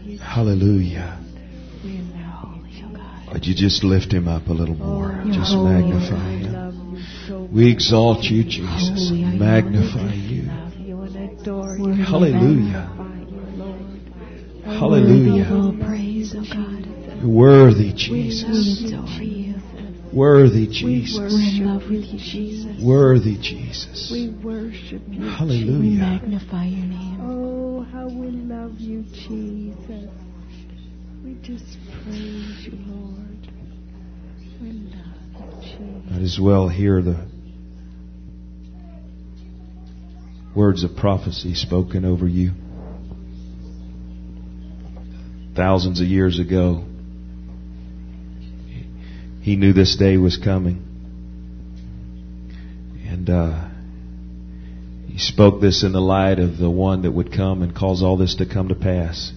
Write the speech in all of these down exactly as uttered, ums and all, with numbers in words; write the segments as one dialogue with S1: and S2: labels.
S1: Hallelujah. Would you just lift Him up a little more? Just magnify Him. We exalt you, Jesus. Magnify you. Hallelujah. Hallelujah. You're worthy, Jesus. Worthy, Jesus.
S2: We're in love with you, Jesus.
S1: Worthy, Jesus.
S2: We worship you.
S1: Hallelujah.
S2: We magnify your name.
S3: Oh, how we love you, Jesus. We just praise you, Lord. We love you, Jesus.
S1: Might as well hear the words of prophecy spoken over you thousands of years ago. He knew this day was coming. And uh, He spoke this in the light of the one that would come and cause all this to come to pass.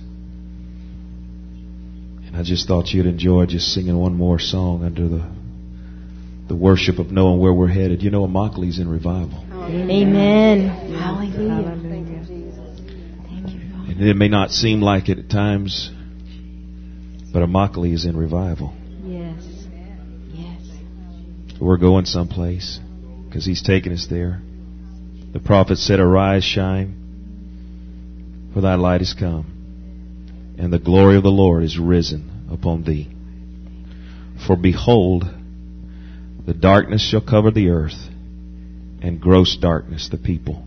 S1: And I just thought you'd enjoy just singing one more song under the the worship of knowing where we're headed. You know, Immokalee in revival.
S2: Amen. Hallelujah. Thank you, God.
S1: And it may not seem like it at times, but Immokalee is in revival.
S2: Yes. Yes.
S1: We're going someplace because He's taking us there. The prophet said, "Arise, shine, for thy light is come, and the glory of the Lord is risen upon thee. For behold, the darkness shall cover the earth, and gross darkness the people."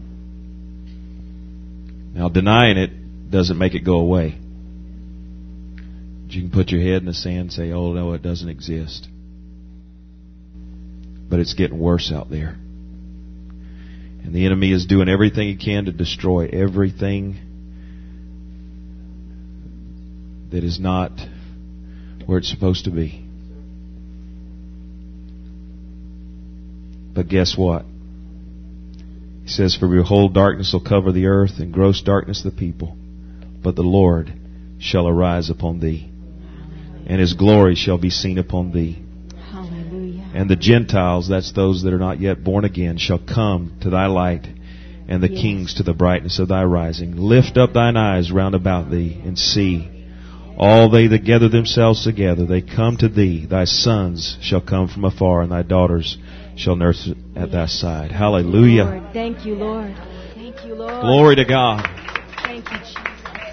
S1: Now, denying it doesn't make it go away. You can put your head in the sand and say, "Oh, no, it doesn't exist." But it's getting worse out there. And the enemy is doing everything he can to destroy everything that is not where it's supposed to be. But guess what? He says, "For behold, darkness will cover the earth, and gross darkness the people. But the Lord shall arise upon thee, and His glory shall be seen upon thee.
S2: Hallelujah.
S1: And the Gentiles," that's those that are not yet born again, "shall come to thy light, and the
S2: Yes.
S1: kings to the brightness of thy rising. Lift up thine eyes round about thee, and see. All they that gather themselves together, they come to thee. Thy sons shall come from afar, and thy daughters shall nurse at thy side." Hallelujah.
S2: Lord, thank you, Lord. Thank you, Lord.
S1: Glory to God.
S2: Thank you, Jesus.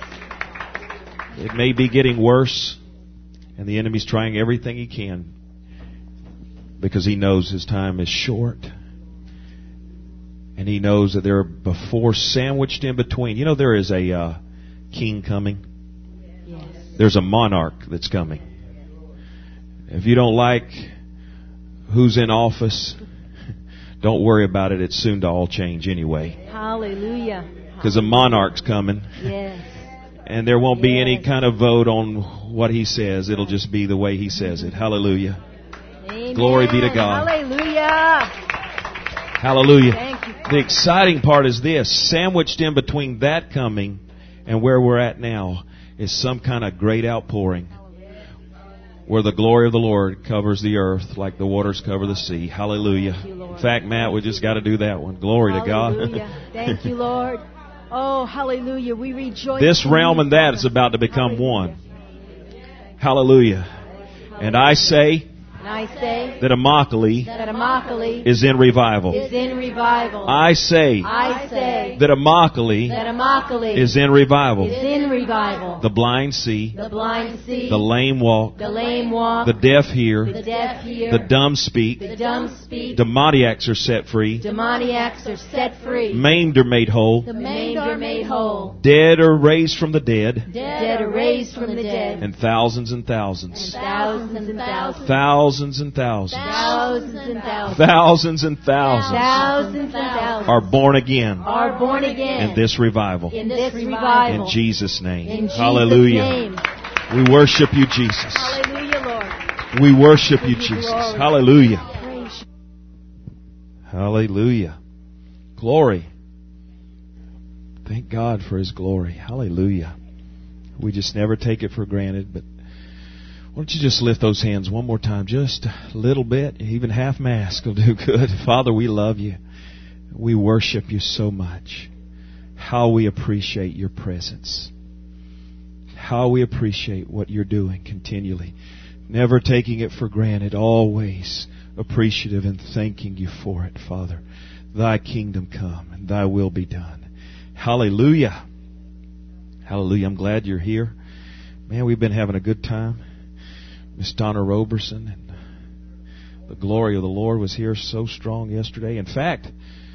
S1: It may be getting worse, and the enemy's trying everything he can because he knows his time is short. And he knows that there are before sandwiched in between. You know, there is a uh, king coming.
S2: Yes.
S1: There's a monarch that's coming. If you don't like who's in office, don't worry about it. It's soon to all change anyway.
S2: Hallelujah.
S1: Because a monarch's coming.
S2: Yes.
S1: And there won't be
S2: Yes.
S1: any kind of vote on what he says. It'll just be the way he says it. Hallelujah.
S2: Amen.
S1: Glory be to God.
S2: Hallelujah.
S1: Hallelujah.
S2: Thank you.
S1: The exciting part is this. Sandwiched in between that coming and where we're at now is some kind of great outpouring where the glory of the Lord covers the earth like the waters cover the sea. Hallelujah.
S2: You,
S1: In fact, Matt, we just got to do that one. Glory to God.
S2: Hallelujah. Thank you, Lord. Oh, hallelujah. We rejoice.
S1: This
S2: in
S1: realm
S2: you,
S1: and that
S2: Father.
S1: is about to become
S2: Hallelujah.
S1: one. Hallelujah. And I say
S2: And I say
S1: that Immokalee
S2: that Immokalee
S1: is in revival.
S2: is in revival.
S1: I say
S2: I say
S1: that Immokalee
S2: that Immokalee
S1: is in revival.
S2: is in revival.
S1: The blind see,
S2: The blind see,
S1: the lame walk,
S2: the lame walk,
S1: the deaf hear,
S2: the deaf hear,
S1: the dumb speak,
S2: the dumb speak,
S1: demoniacs are set free,
S2: demoniacs are set free,
S1: maimed are made whole,
S2: the maimed are made whole,
S1: dead are raised from the dead,
S2: dead are raised from the dead,
S1: and thousands and
S2: and
S1: thousands,
S2: thousands and thousands,
S1: thousands and thousands,
S2: thousands and thousands,
S1: thousands and thousands
S2: thousands and thousands
S1: are born again
S2: are born again
S1: in this revival.
S2: in this revival.
S1: In Jesus' name.
S2: In Jesus'
S1: Hallelujah.
S2: name.
S1: We worship you, Jesus.
S2: Hallelujah, Lord.
S1: We worship you,
S2: Give you
S1: Jesus.
S2: glory.
S1: Hallelujah.
S2: Praise you.
S1: Hallelujah. Glory. Thank God for His glory. Hallelujah. We just never take it for granted, but why don't you just lift those hands one more time, just a little bit, even half mask will do good. Father, we love you. We worship you so much. How we appreciate your presence. how we appreciate what you're doing continually. Never taking it for granted, always appreciative and thanking you for it, Father. Thy kingdom come and thy will be done. Hallelujah. Hallelujah. I'm glad you're here. Man, we've been having a good time. Miss Donna Roberson, and the glory of the Lord was here so strong yesterday. In fact,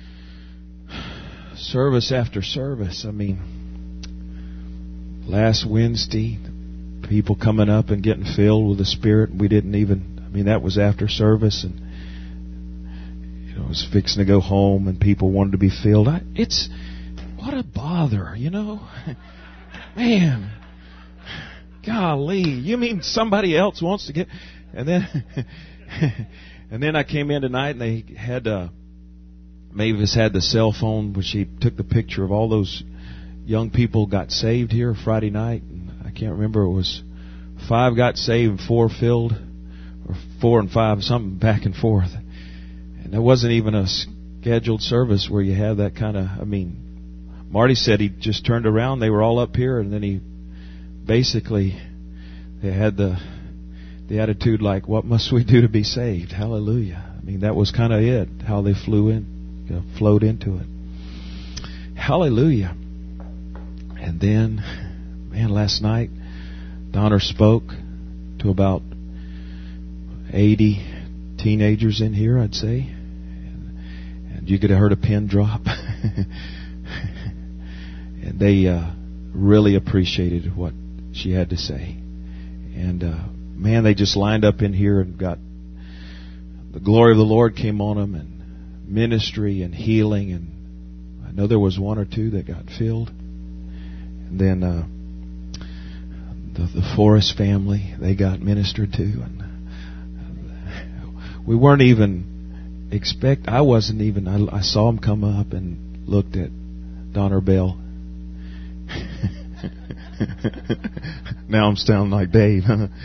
S1: service after service, I mean, last Wednesday, people coming up and getting filled with the Spirit. We didn't even, I mean, that was after service, and you know, I was fixing to go home, and people wanted to be filled. I, it's, what a bother, you know? Man, golly, you mean somebody else wants to get, and then, and then I came in tonight, and they had, uh, Mavis had the cell phone where she took the picture of all those young people got saved here Friday night. And I can't remember, it was five got saved, four filled, or four and five, something back and forth. And there wasn't even a scheduled service where you have that kind of, I mean, Marty said he just turned around, they were all up here, and then he basically, they had the the attitude like, what must we do to be saved? Hallelujah. I mean, that was kind of it, how they flew in, you know, flowed into it. Hallelujah. And then, man, last night, Donner spoke to about eighty teenagers in here, I'd say. And, and you could have heard a pin drop. And they uh, really appreciated what she had to say. And, uh, man, they just lined up in here and got, the glory of the Lord came on them, and ministry and healing. And I know there was one or two that got filled. And then uh, the, the Forrest family, they got ministered to. And we weren't even expect. I wasn't even. I, I saw them come up and looked at Donner Bell. Now I'm sounding like Dave.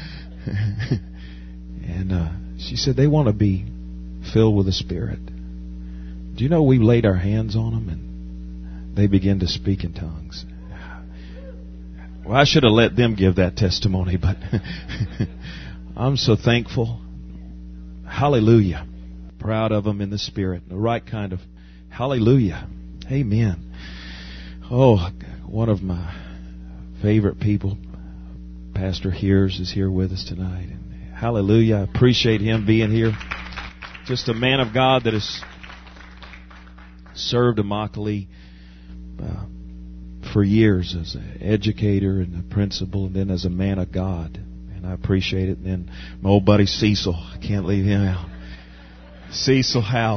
S1: And uh, she said they want to be filled with the Spirit. Do you know we laid our hands on them and they began to speak in tongues? Well, I should have let them give that testimony, but I'm so thankful. Hallelujah. Proud of them in the Spirit. The right kind of hallelujah. Amen. Oh, one of my favorite people, Pastor Hears, is here with us tonight. And hallelujah. I appreciate him being here. Just a man of God that has served Immokalee uh, for years as an educator and a principal, and then as a man of God. And I appreciate it. And then my old buddy Cecil, I can't leave him out. Cecil Howell.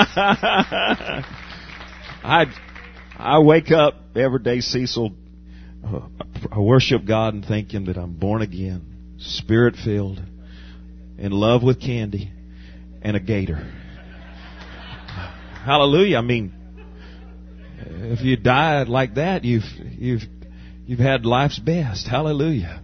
S1: I I wake up every day, Cecil. Uh, I worship God and thank Him that I'm born again, Spirit filled, in love with candy, and a gator. Hallelujah! I mean, if you die like that, you've you've you've had life's best. Hallelujah!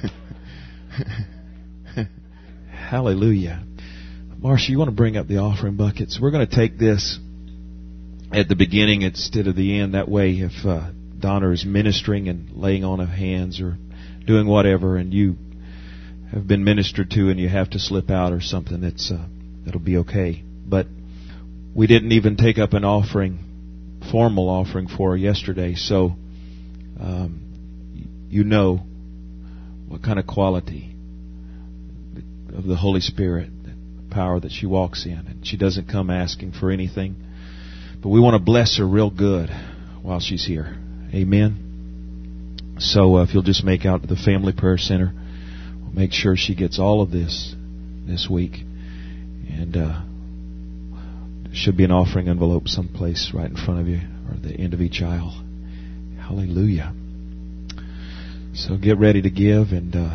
S1: Hallelujah! Marcia, you want to bring up the offering buckets? We're going to take this at the beginning instead of the end. That way, if uh, Donner is ministering and laying on of hands or doing whatever, and you have been ministered to and you have to slip out or something, it's uh, it'll be okay. But we didn't even take up an offering, formal offering for her yesterday, so um, you know what kind of quality of the Holy Spirit, the power that she walks in, and she doesn't come asking for anything. But we want to bless her real good while she's here. Amen. So uh, if you'll just make out to the Family Prayer Center, we'll make sure she gets all of this this week. And uh, there should be an offering envelope someplace right in front of you or at the end of each aisle. Hallelujah. So get ready to give, and uh,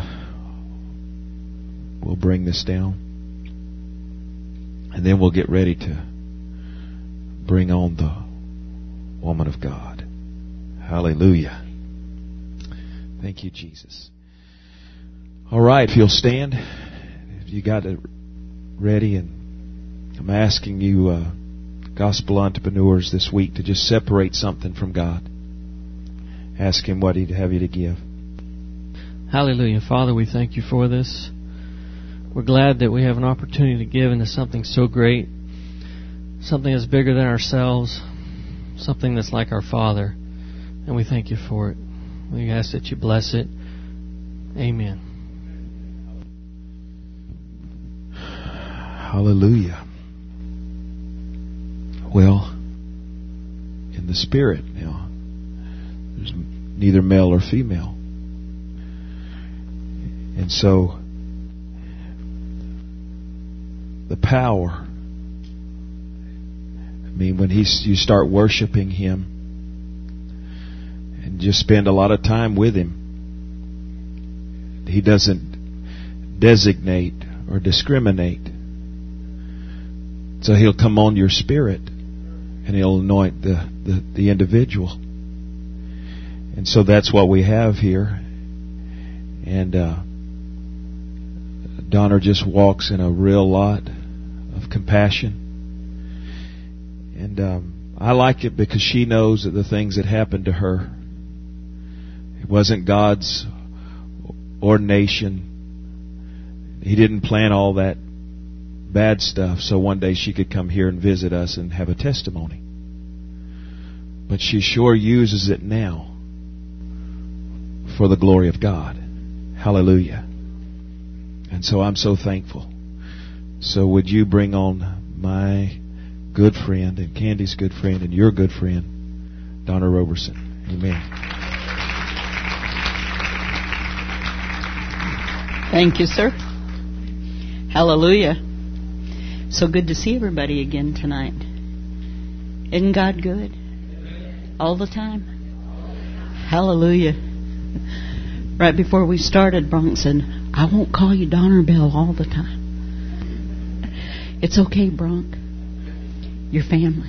S1: we'll bring this down. And then we'll get ready to bring on the woman of God. Hallelujah. Thank you, Jesus. All right, if you'll stand, if you got it ready, and I'm asking you, uh, gospel entrepreneurs this week, to just separate something from God. Ask Him what He'd have you to give.
S4: Hallelujah. Father, we thank you for this. We're glad that we have an opportunity to give into something so great, something that's bigger than ourselves, something that's like our Father. And we thank you for it. We ask that you bless it. Amen.
S1: Hallelujah. Well, in the Spirit now, there's neither male or female. And so, the power, I mean, when he's, you start worshiping Him and just spend a lot of time with Him, He doesn't designate or discriminate. So He'll come on your spirit and He'll anoint the, the, the individual. And so that's what we have here. And uh, Donna just walks in a real lot of compassion. And um, I like it because she knows that the things that happened to her, it wasn't God's ordination. He didn't plan all that bad stuff so one day she could come here and visit us and have a testimony. But she sure uses it now for the glory of God. Hallelujah. And so I'm so thankful. So would you bring on my good friend and Candy's good friend and your good friend, Donna Roberson. Amen.
S5: Thank you, sir. Hallelujah. So good to see everybody again tonight. Isn't God good? All the time? Hallelujah. Right before we started, Bronx said, I won't call you Donna or Bell all the time. It's okay, Bronx. Your family.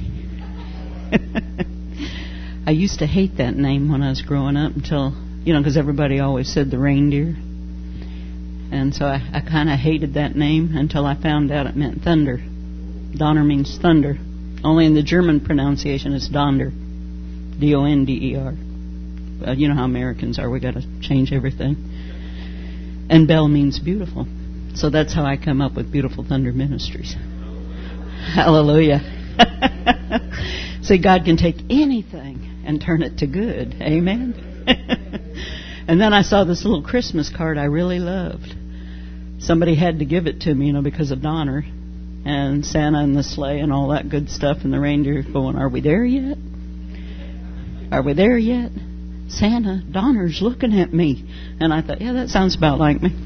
S5: I used to hate that name when I was growing up until, you know, because everybody always said the reindeer. And so I, I kind of hated that name until I found out it meant thunder. Donner means thunder. Only in the German pronunciation it's Donder. D O N D E R. Uh, you know how Americans are. We got to change everything. And Bell means beautiful. So that's how I come up with Beautiful Thunder Ministries. Hallelujah. See, God can take anything and turn it to good. Amen. And then I saw this little Christmas card I really loved. Somebody had to give it to me, you know, because of Donner and Santa and the sleigh and all that good stuff, and the reindeer going, are we there yet? Are we there yet? Santa, Donner's looking at me. And I thought, yeah, that sounds about like me.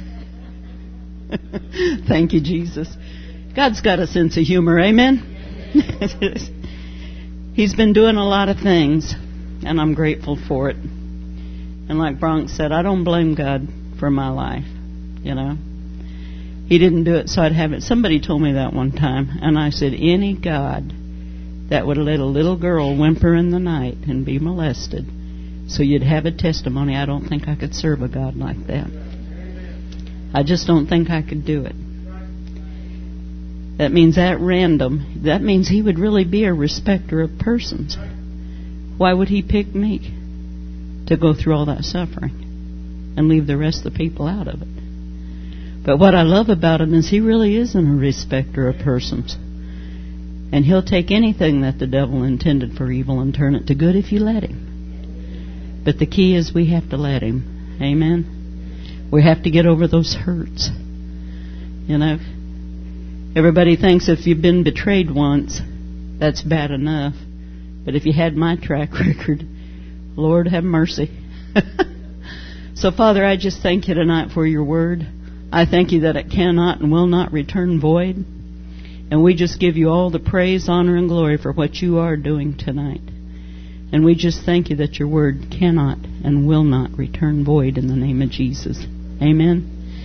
S5: Thank you, Jesus. God's got a sense of humor, amen? He's been doing a lot of things, and I'm grateful for it. And like Bronx said, I don't blame God for my life, you know. He didn't do it so I'd have it. Somebody told me that one time, and I said, any God that would let a little girl whimper in the night and be molested so you'd have a testimony, I don't think I could serve a God like that. I just don't think I could do it. That means at random, that means He would really be a respecter of persons. Why would He pick me to go through all that suffering and leave the rest of the people out of it? But what I love about Him is He really isn't a respecter of persons. And He'll take anything that the devil intended for evil and turn it to good if you let Him. But the key is we have to let Him. Amen? We have to get over those hurts. You know, everybody thinks if you've been betrayed once, that's bad enough. But if you had my track record, Lord have mercy. So, Father, I just thank you tonight for your word. I thank you that it cannot and will not return void. And we just give you all the praise, honor, and glory for what you are doing tonight. And we just thank you that your word cannot and will not return void in the name of Jesus. Amen.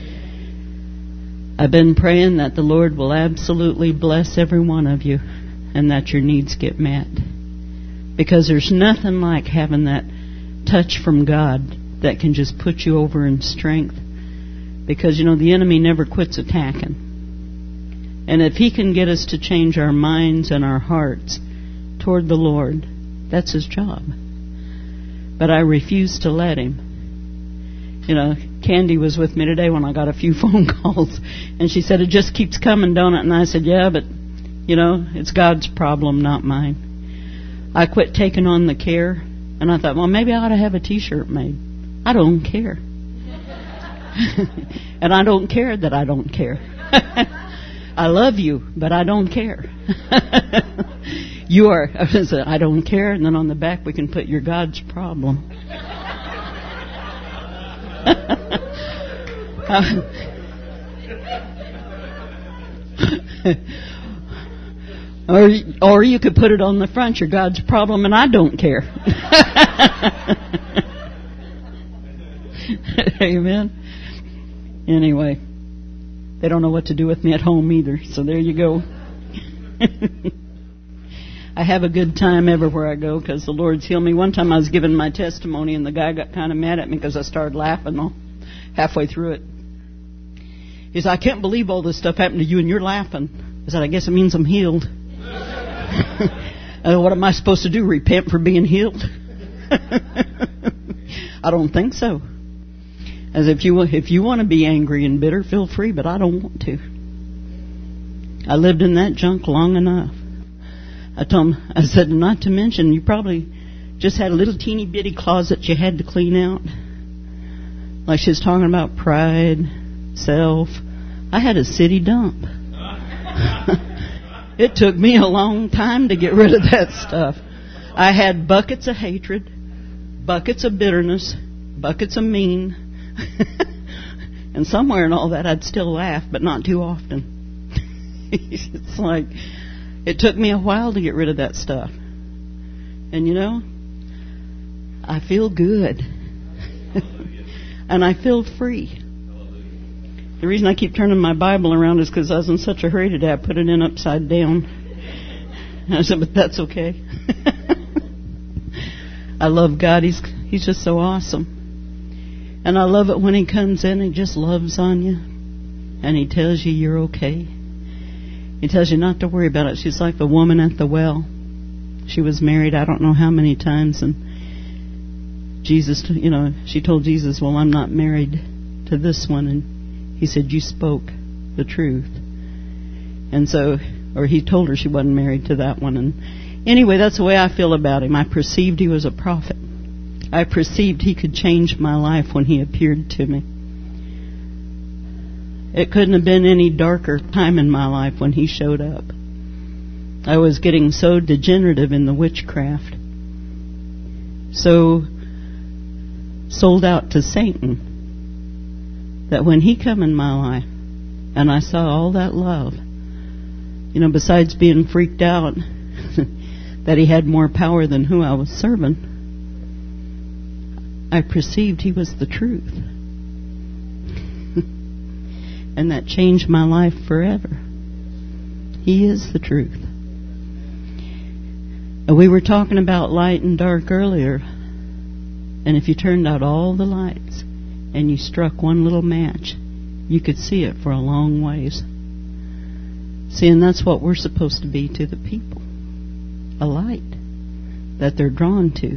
S5: I've been praying that the Lord will absolutely bless every one of you and that your needs get met. Because there's nothing like having that touch from God that can just put you over in strength. Because, you know, the enemy never quits attacking. And if he can get us to change our minds and our hearts toward the Lord, that's his job. But I refuse to let him. You know, Candy was with me today when I got a few phone calls, and she said, it just keeps coming, don't it? And I said, yeah, but, you know, it's God's problem, not mine. I quit taking on the care, and I thought, well, maybe I ought to have a T-shirt made. I don't care. And I don't care that I don't care. I love you, but I don't care. You are, I don't care, and then on the back we can put your God's problem. or, or you could put it on the front, your God's problem, and I don't care. Amen. Anyway, they don't know what to do with me at home either, so there you go. I have a good time everywhere I go because the Lord's healed me. One time I was giving my testimony and the guy got kind of mad at me because I started laughing all halfway through it. He said, I can't believe all this stuff happened to you and you're laughing. I said, I guess it means I'm healed. uh, what am I supposed to do, repent for being healed? I don't think so. As if you if you want to be angry and bitter, feel free, but I don't want to. I lived in that junk long enough. I told him, I said, not to mention, you probably just had a little teeny bitty closet you had to clean out. Like she was talking about pride, self. I had a city dump. It took me a long time to get rid of that stuff. I had buckets of hatred, buckets of bitterness, buckets of mean. And somewhere in all that I'd still laugh, but not too often. It's like, it took me a while to get rid of that stuff. And you know, I feel good. And I feel free. The reason I keep turning my Bible around is because I was in such a hurry today, I put it in upside down. And I said, but that's okay. I love God. He's He's just so awesome. And I love it when He comes in and just loves on you. And He tells you you're okay. He tells you not to worry about it. She's like the woman at the well. She was married I don't know how many times. And Jesus, you know, she told Jesus, well, I'm not married to this one. And He said, you spoke the truth. And so, or He told her she wasn't married to that one. And anyway, that's the way I feel about Him. I perceived He was a prophet. I perceived He could change my life when He appeared to me. It couldn't have been any darker time in my life when He showed up. I was getting so degenerative in the witchcraft, so sold out to Satan, that when He come in my life and I saw all that love, you know, besides being freaked out that He had more power than who I was serving, I perceived He was the truth. And that changed my life forever. He is the truth. And we were talking about light and dark earlier. And if you turned out all the lights and you struck one little match, you could see it for a long ways. See, and that's what we're supposed to be to the people. A light that they're drawn to.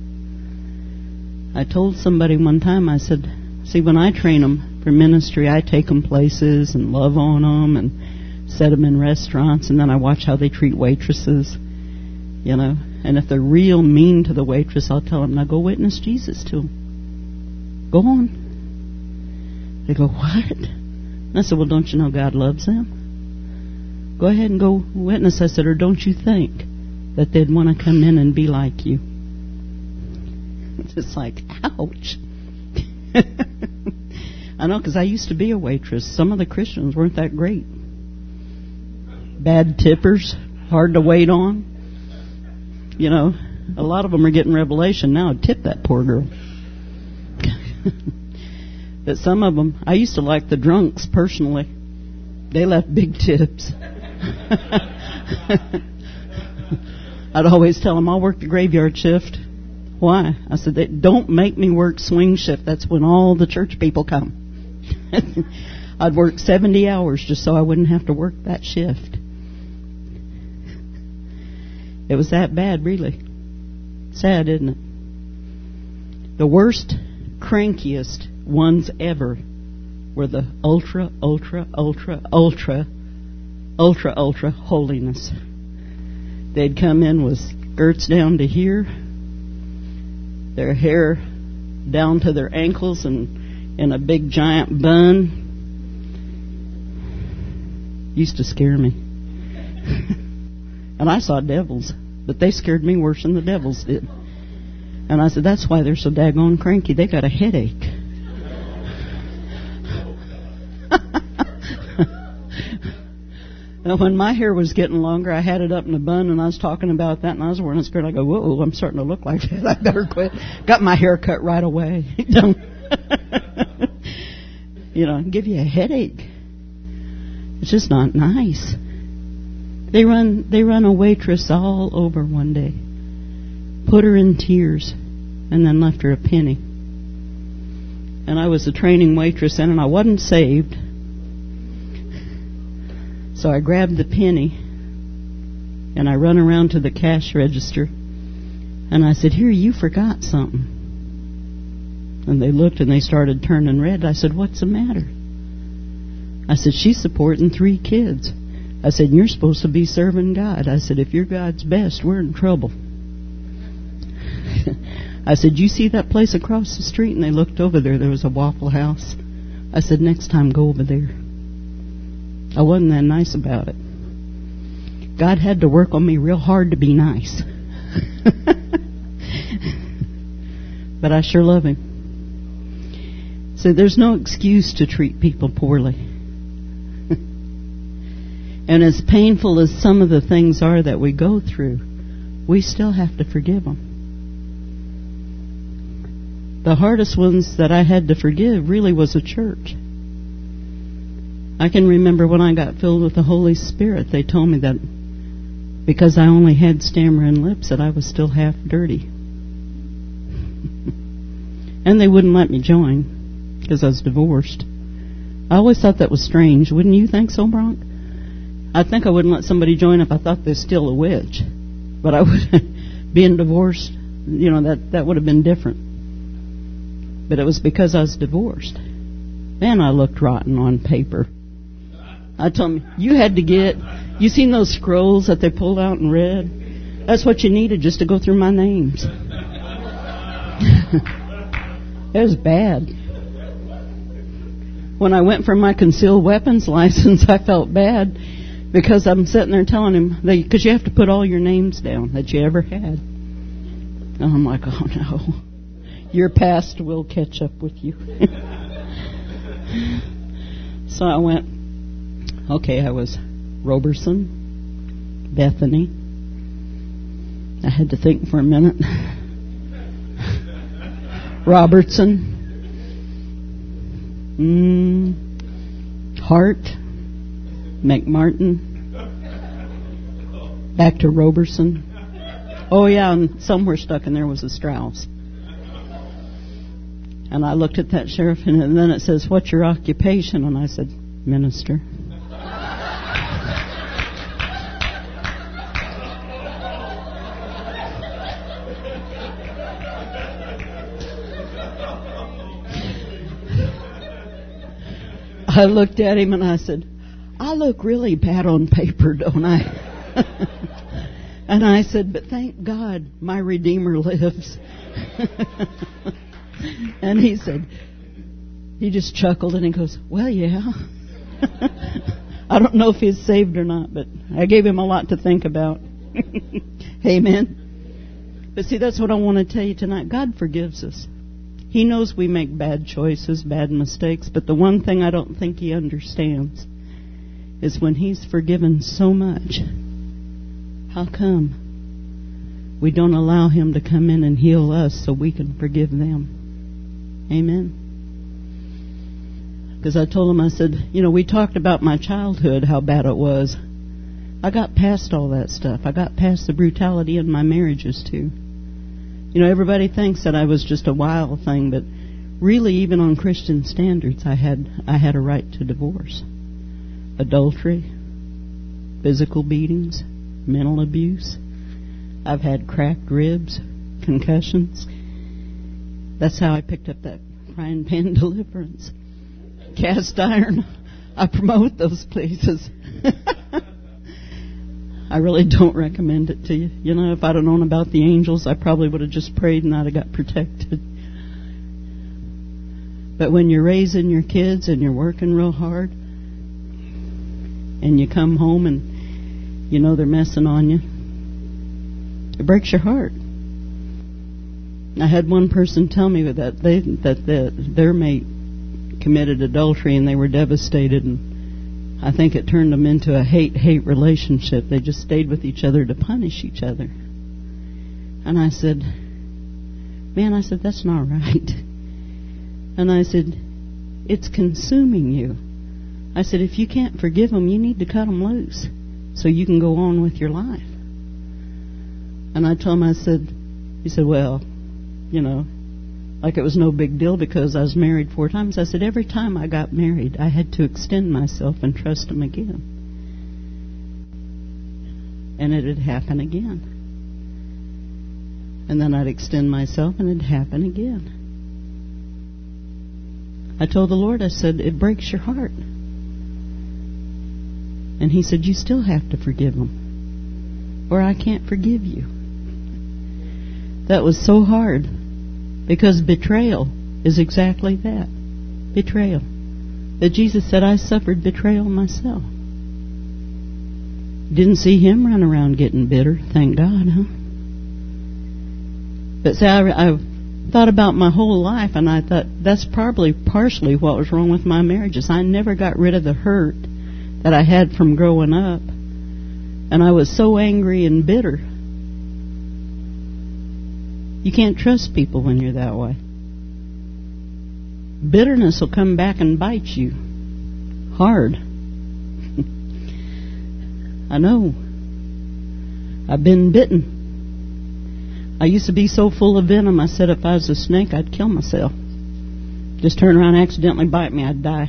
S5: I told somebody one time, I said, see, when I train them for ministry, I take them places and love on them and set them in restaurants, and then I watch how they treat waitresses, you know. And if they're real mean to the waitress, I'll tell them, now go witness Jesus to them. Go on. They go, what? And I said, well, don't you know God loves them? Go ahead and go witness. I said, or don't you think that they'd want to come in and be like you? It's like, ouch. I know, because I used to be a waitress. Some of the Christians weren't that great. Bad tippers, hard to wait on. You know, a lot of them are getting revelation now. Tip that poor girl. But some of them, I used to like the drunks personally. They left big tips. I'd always tell them, I'll work the graveyard shift. Why? I said, they don't make me work swing shift. That's when all the church people come. I'd work seventy hours just so I wouldn't have to work that shift. It was that bad, really. Sad, isn't it? The worst, crankiest, ones ever were the ultra, ultra, ultra, ultra, ultra, ultra holiness. They'd come in with skirts down to here, their hair down to their ankles and in a big giant bun. Used to scare me. And I saw devils, but they scared me worse than the devils did. And I said, that's why they're so daggone cranky. They got a headache. Now, when my hair was getting longer, I had it up in a bun, and I was talking about that, and I was wearing a skirt. I go, whoa, I'm starting to look like that. I better quit. Got my hair cut right away. You know, give you a headache. It's just not nice. They run, they run a waitress all over one day, put her in tears, and then left her a penny. And I was a training waitress then, and I wasn't saved. So I grabbed the penny, and I run around to the cash register, and I said, here, you forgot something. And they looked, and they started turning red. I said, what's the matter? I said, she's supporting three kids. I said, you're supposed to be serving God. I said, if you're God's best, we're in trouble. I said, you see that place across the street? And they looked over there. There was a Waffle House. I said, next time, go over there. I wasn't that nice about it. God had to work on me real hard to be nice. But I sure love Him. So there's no excuse to treat people poorly. And as painful as some of the things are that we go through, we still have to forgive them. The hardest ones that I had to forgive really was a church. I can remember when I got filled with the Holy Spirit, they told me that because I only had stammering lips that I was still half dirty. And they wouldn't let me join because I was divorced. I always thought that was strange. Wouldn't you think so, Bronk? I think I wouldn't let somebody join if I thought they're still a witch. But I would, being divorced, you know, that, that would have been different. But it was because I was divorced. Man, I looked rotten on paper. I told them, you had to get, you seen those scrolls that they pulled out and read? That's what you needed just to go through my names. It was bad. When I went for my concealed weapons license, I felt bad because I'm sitting there telling him, because you have to put all your names down that you ever had. And I'm like, oh no, your past will catch up with you. So I went, okay, I was Roberson, Bethany. I had to think for a minute. Robertson, mm, Hart, McMartin, back to Roberson. Oh yeah, and somewhere stuck in there was a Strauss. And I looked at that sheriff, and then it says, what's your occupation? And I said, minister. I looked at him and I said, I look really bad on paper, don't I? And I said, but thank God my Redeemer lives. And he said, he just chuckled and he goes, well, yeah. I don't know if he's saved or not, but I gave him a lot to think about. Amen. But see, that's what I want to tell you tonight. God forgives us. He knows we make bad choices, bad mistakes, but the one thing I don't think He understands is when He's forgiven so much, how come we don't allow Him to come in and heal us so we can forgive them? Amen. Because I told him, I said, you know, we talked about my childhood, how bad it was. I got past all that stuff. I got past the brutality in my marriages, too. You know, everybody thinks that I was just a wild thing, but really, even on Christian standards, I had I had a right to divorce. Adultery, physical beatings, mental abuse. I've had cracked ribs, concussions. That's how I picked up that Frying Pan Deliverance, Cast Iron. I promote those places. I really don't recommend it to you. You know, if I'd have known about the angels, I probably would have just prayed and I'd have got protected. But when you're raising your kids and you're working real hard, and you come home and you know they're messing on you, it breaks your heart. I had one person tell me that they that the, their mate committed adultery and they were devastated, and I think it turned them into a hate-hate relationship. They just stayed with each other to punish each other. And I said, man, I said, that's not right. And I said, it's consuming you. I said, if you can't forgive them, you need to cut them loose so you can go on with your life. And I told him, I said, he said, well, you know, like it was no big deal because I was married four times. I said, every time I got married, I had to extend myself and trust him again. And it would happen again. And then I'd extend myself and it'd happen again. I told the Lord, I said, it breaks your heart. And he said, you still have to forgive them, or I can't forgive you. That was so hard, because betrayal is exactly that. Betrayal. That Jesus said, I suffered betrayal myself. Didn't see him run around getting bitter, thank God, huh? But see, I, I thought about my whole life, and I thought that's probably partially what was wrong with my marriages. I never got rid of the hurt that I had from growing up. And I was so angry and bitter. You can't trust people when you're that way. Bitterness will come back and bite you hard. I know. I've been bitten. I used to be so full of venom, I said if I was a snake, I'd kill myself. Just turn around and accidentally bite me, I'd die.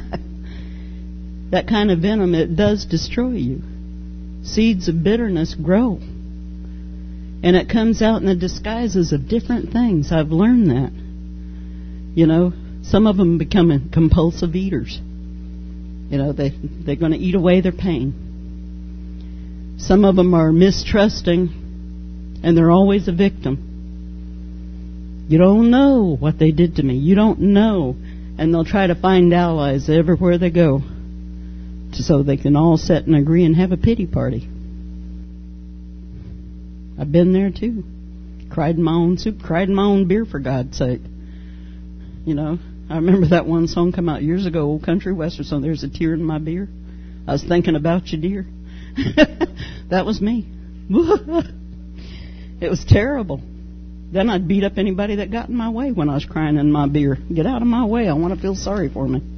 S5: That kind of venom, it does destroy you. Seeds of bitterness grow. And it comes out in the disguises of different things. I've learned that. You know, some of them become compulsive eaters. You know, they, they're going to eat away their pain. Some of them are mistrusting, and they're always a victim. You don't know what they did to me. You don't know. And they'll try to find allies everywhere they go, so they can all sit and agree and have a pity party. I've been there too. Cried in my own soup, cried in my own beer, for God's sake. You know, I remember that one song come out years ago, Old Country Western song, There's a Tear in My Beer. I was thinking about you, dear. That was me. It was terrible. Then I'd beat up anybody that got in my way when I was crying in my beer. Get out of my way. I want to feel sorry for me.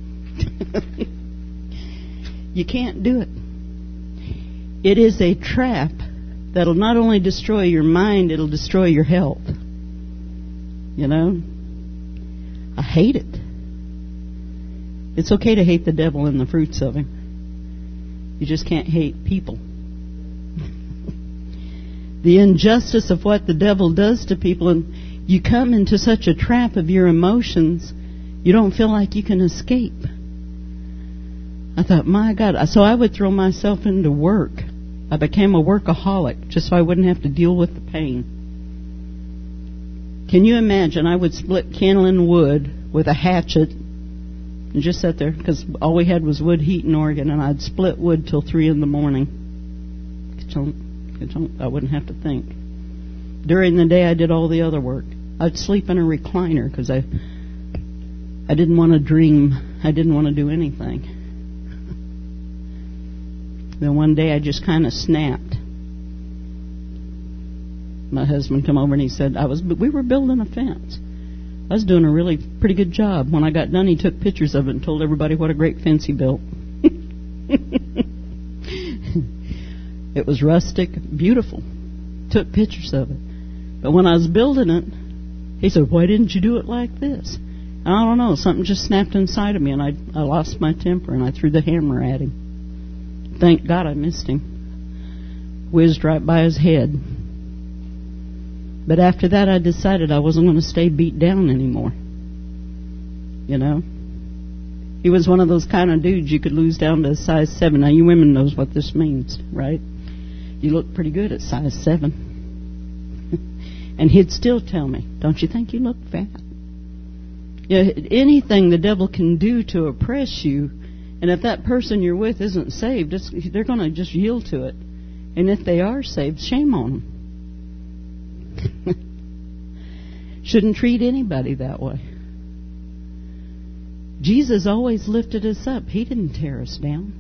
S5: You can't do it. It is a trap that'll not only destroy your mind, it'll destroy your health. You know? I hate it. It's okay to hate the devil and the fruits of him. You just can't hate people. The injustice of what the devil does to people, and you come into such a trap of your emotions, you don't feel like you can escape. I thought, my God. So I would throw myself into work. I became a workaholic just so I wouldn't have to deal with the pain. Can you imagine? I would split kindling wood with a hatchet and just sit there, because all we had was wood heat in Oregon, and I'd split wood till three in the morning. I wouldn't have to think. During the day, I did all the other work. I'd sleep in a recliner because I, I didn't want to dream. I didn't want to do anything. Then one day I just kind of snapped. My husband came over and he said, "I was. We were building a fence. I was doing a really pretty good job. When I got done, he took pictures of it and told everybody what a great fence he built. It was rustic, beautiful. Took pictures of it. But when I was building it, he said, "Why didn't you do it like this?" I don't know. Something just snapped inside of me, and I, I lost my temper, and I threw the hammer at him. Thank God I missed him. Whizzed right by his head. But after that, I decided I wasn't going to stay beat down anymore. you know. He was one of those kind of dudes you could lose down to a size seven. Now, you women knows what this means, right? You look pretty good at size seven. And he'd still tell me, don't you think you look fat? You know, anything the devil can do to oppress you, and if that person you're with isn't saved, it's, they're going to just yield to it. And if they are saved, shame on them. Shouldn't treat anybody that way. Jesus always lifted us up. He didn't tear us down.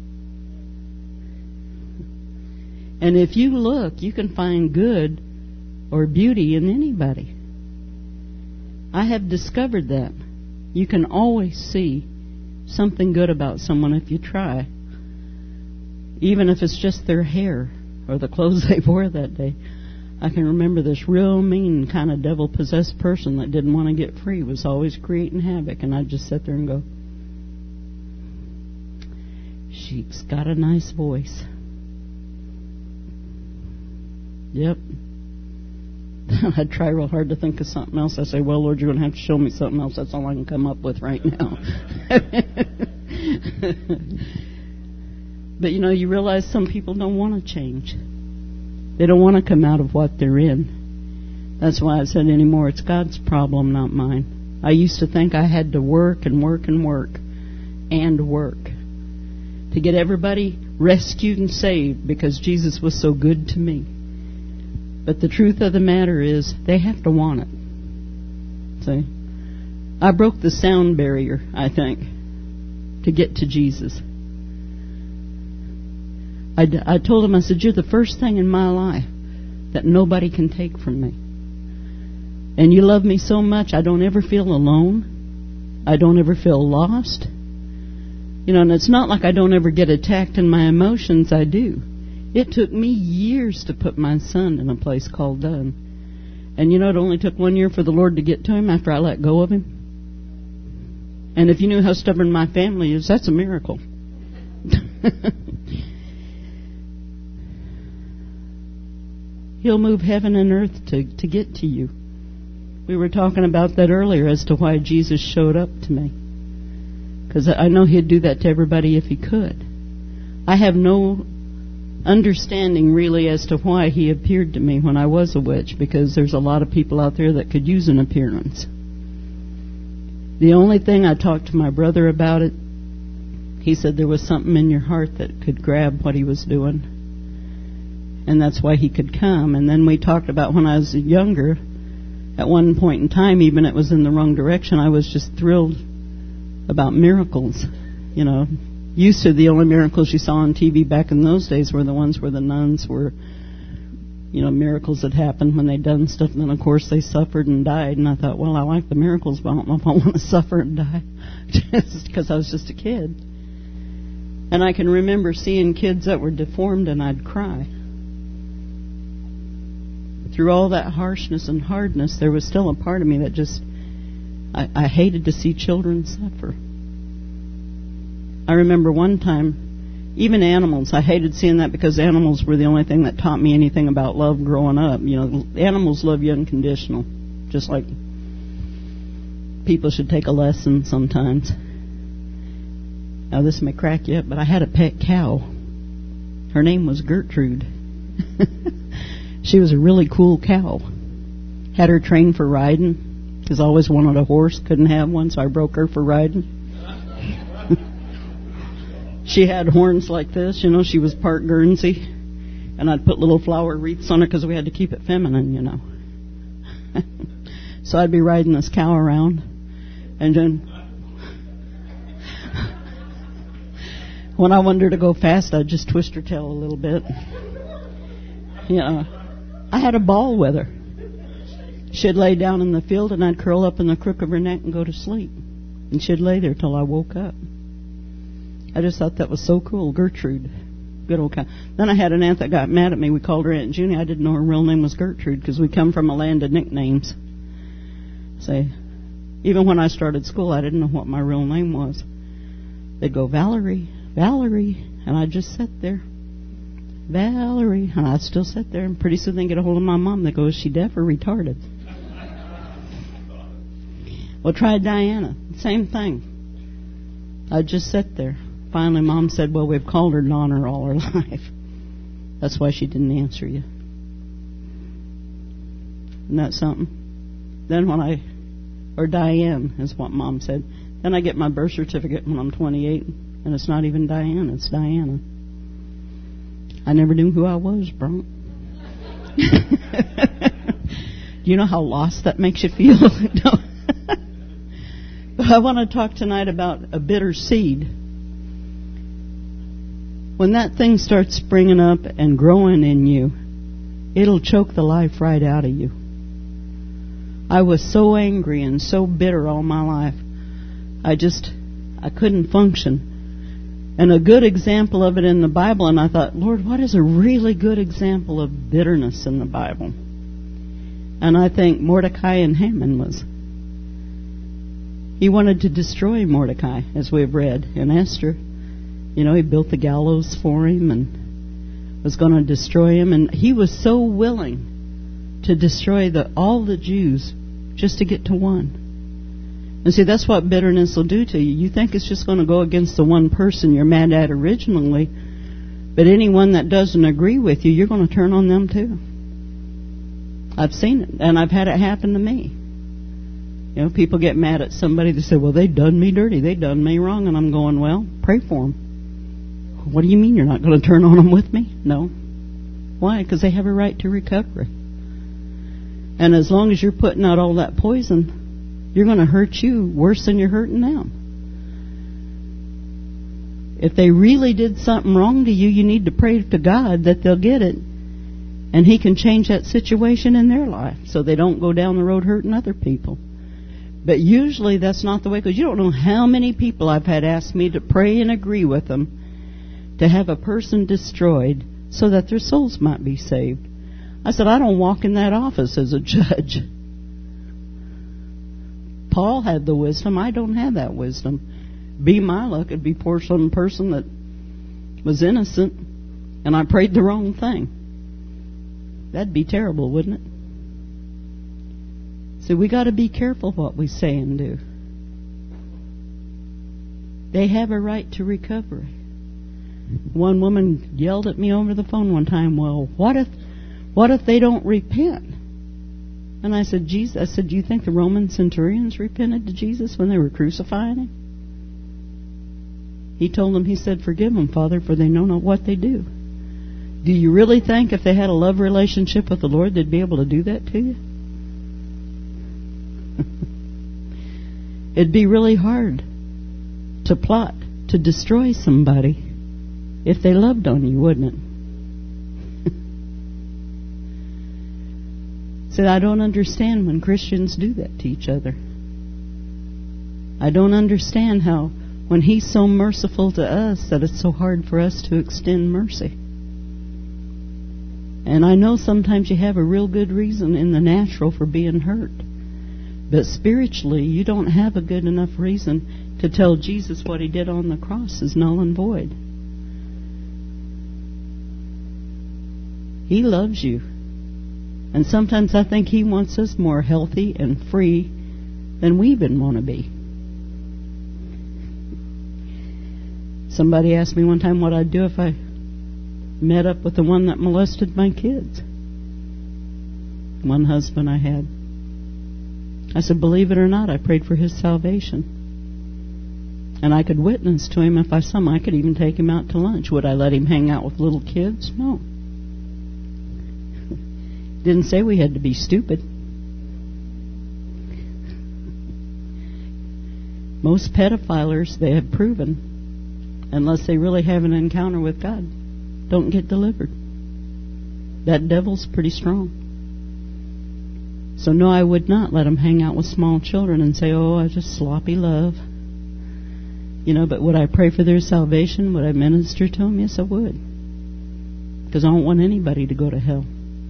S5: And if you look, you can find good or beauty in anybody. I have discovered that. You can always see something good about someone if you try. Even if it's just their hair or the clothes they wore that day. I can remember this real mean kind of devil-possessed person that didn't want to get free, was always creating havoc, and I'd just sit there and go, she's got a nice voice. Yep. I'd try real hard to think of something else. I'd say, well, Lord, you're going to have to show me something else. That's all I can come up with right now. But, you know, you realize some people don't want to change. They don't want to come out of what they're in. That's why I said anymore, it's God's problem, not mine. I used to think I had to work and work and work and work to get everybody rescued and saved because Jesus was so good to me. But the truth of the matter is, they have to want it. See? I broke the sound barrier, I think, to get to Jesus. I, d- I told him, I said, you're the first thing in my life that nobody can take from me. And you love me so much, I don't ever feel alone. I don't ever feel lost. You know, and it's not like I don't ever get attacked in my emotions. I do. It took me years to put my son in a place called Dunn. And you know, it only took one year for the Lord to get to him after I let go of him. And if you knew how stubborn my family is, that's a miracle. He'll move heaven and earth to, to get to you. We were talking about that earlier as to why Jesus showed up to me. Because I know he'd do that to everybody if he could. I have no understanding really as to why he appeared to me when I was a witch, because there's a lot of people out there that could use an appearance. The only thing, I talked to my brother about it. He said there was something in your heart that could grab what he was doing. And that's why he could come. And then we talked about when I was younger, at one point in time, even it was in the wrong direction, I was just thrilled about miracles. You know, used to the only miracles you saw on T V back in those days were the ones where the nuns were, you know, miracles that happened when they'd done stuff. And then, of course, they suffered and died. And I thought, well, I like the miracles, but I don't know if I want to suffer and die. Just because I was just a kid. And I can remember seeing kids that were deformed, and I'd cry. Through all that harshness and hardness, there was still a part of me that just, I, I hated to see children suffer. I remember one time, even animals, I hated seeing that because animals were the only thing that taught me anything about love growing up. You know, animals love you unconditional, just like people should take a lesson sometimes. Now, this may crack you up, but I had a pet cow. Her name was Gertrude. She was a really cool cow. Had her trained for riding, because I always wanted a horse, couldn't have one, so I broke her for riding. She had horns like this, you know, she was part Guernsey. And I'd put little flower wreaths on her because we had to keep it feminine, you know. So I'd be riding this cow around, and then when I wanted her to go fast, I'd just twist her tail a little bit. You know, I had a ball with her. She'd lay down in the field, and I'd curl up in the crook of her neck and go to sleep. And she'd lay there till I woke up. I just thought that was so cool. Gertrude. Good old cow. Then I had an aunt that got mad at me. We called her Aunt Junie. I didn't know her real name was Gertrude because we come from a land of nicknames. Say, even when I started school, I didn't know what my real name was. They'd go, Valerie, Valerie. And I'd just sit there. Valerie. And I'd still sit there. And pretty soon they'd get a hold of my mom. They go, is she deaf or retarded? Well, try Diana. Same thing. I'd just sit there. Finally, Mom said, well, we've called her Donner all her life. That's why she didn't answer you. Isn't that something? Then when I, or Diane is what Mom said. Then I get my birth certificate when I'm twenty-eight, and it's not even Diane, it's Diana. I never knew who I was, bro. Do you know how lost that makes you feel? No. But I want to talk tonight about a bitter seed. When that thing starts springing up and growing in you, it'll choke the life right out of you. I was so angry and so bitter all my life. I just, I couldn't function. And a good example of it in the Bible, and I thought, Lord, what is a really good example of bitterness in the Bible? And I think Mordecai and Haman was. He wanted to destroy Mordecai, as we've read in Esther. You know, he built the gallows for him and was going to destroy him. And he was so willing to destroy the, all the Jews just to get to one. And see, that's what bitterness will do to you. You think it's just going to go against the one person you're mad at originally, but anyone that doesn't agree with you, you're going to turn on them too. I've seen it, and I've had it happen to me. You know, people get mad at somebody. They say, well, they done me dirty. They done me wrong. And I'm going, well, pray for them. What do you mean you're not going to turn on them with me? No. Why? Because they have a right to recovery. And as long as you're putting out all that poison, you're going to hurt you worse than you're hurting them. If they really did something wrong to you, you need to pray to God that they'll get it. And He can change that situation in their life so they don't go down the road hurting other people. But usually that's not the way, because you don't know how many people I've had ask me to pray and agree with them to have a person destroyed so that their souls might be saved. I said, I don't walk in that office as a judge. Paul had the wisdom. I don't have that wisdom. Be my luck, it'd be poor some person that was innocent and I prayed the wrong thing. That'd be terrible, wouldn't it? So we got to be careful what we say and do. They have a right to recovery. One woman yelled at me over the phone one time, well, what if what if they don't repent? And I said, Jesus, I said, do you think the Roman centurions repented to Jesus when they were crucifying Him? He told them, He said, forgive them, Father, for they know not what they do. Do you really think if they had a love relationship with the Lord, they'd be able to do that to you? It'd be really hard to plot to destroy somebody if they loved on you, wouldn't it? So I don't understand when Christians do that to each other. I don't understand how when He's so merciful to us that it's so hard for us to extend mercy. And I know sometimes you have a real good reason in the natural for being hurt. But spiritually, you don't have a good enough reason to tell Jesus what He did on the cross is null and void. He loves you. And sometimes I think He wants us more healthy and free than we even want to be. Somebody asked me one time what I'd do if I met up with the one that molested my kids. One husband I had. I said, believe it or not, I prayed for his salvation. And I could witness to him if I saw him. I could even take him out to lunch. Would I let him hang out with little kids? No. Didn't say we had to be stupid. Most pedophilers, they have proven, unless they really have an encounter with God, don't get delivered. That devil's pretty strong. So no, I would not let them hang out with small children and say, oh, I just sloppy love. You know, but would I pray for their salvation? Would I minister to them? Yes, I would. Because I don't want anybody to go to hell.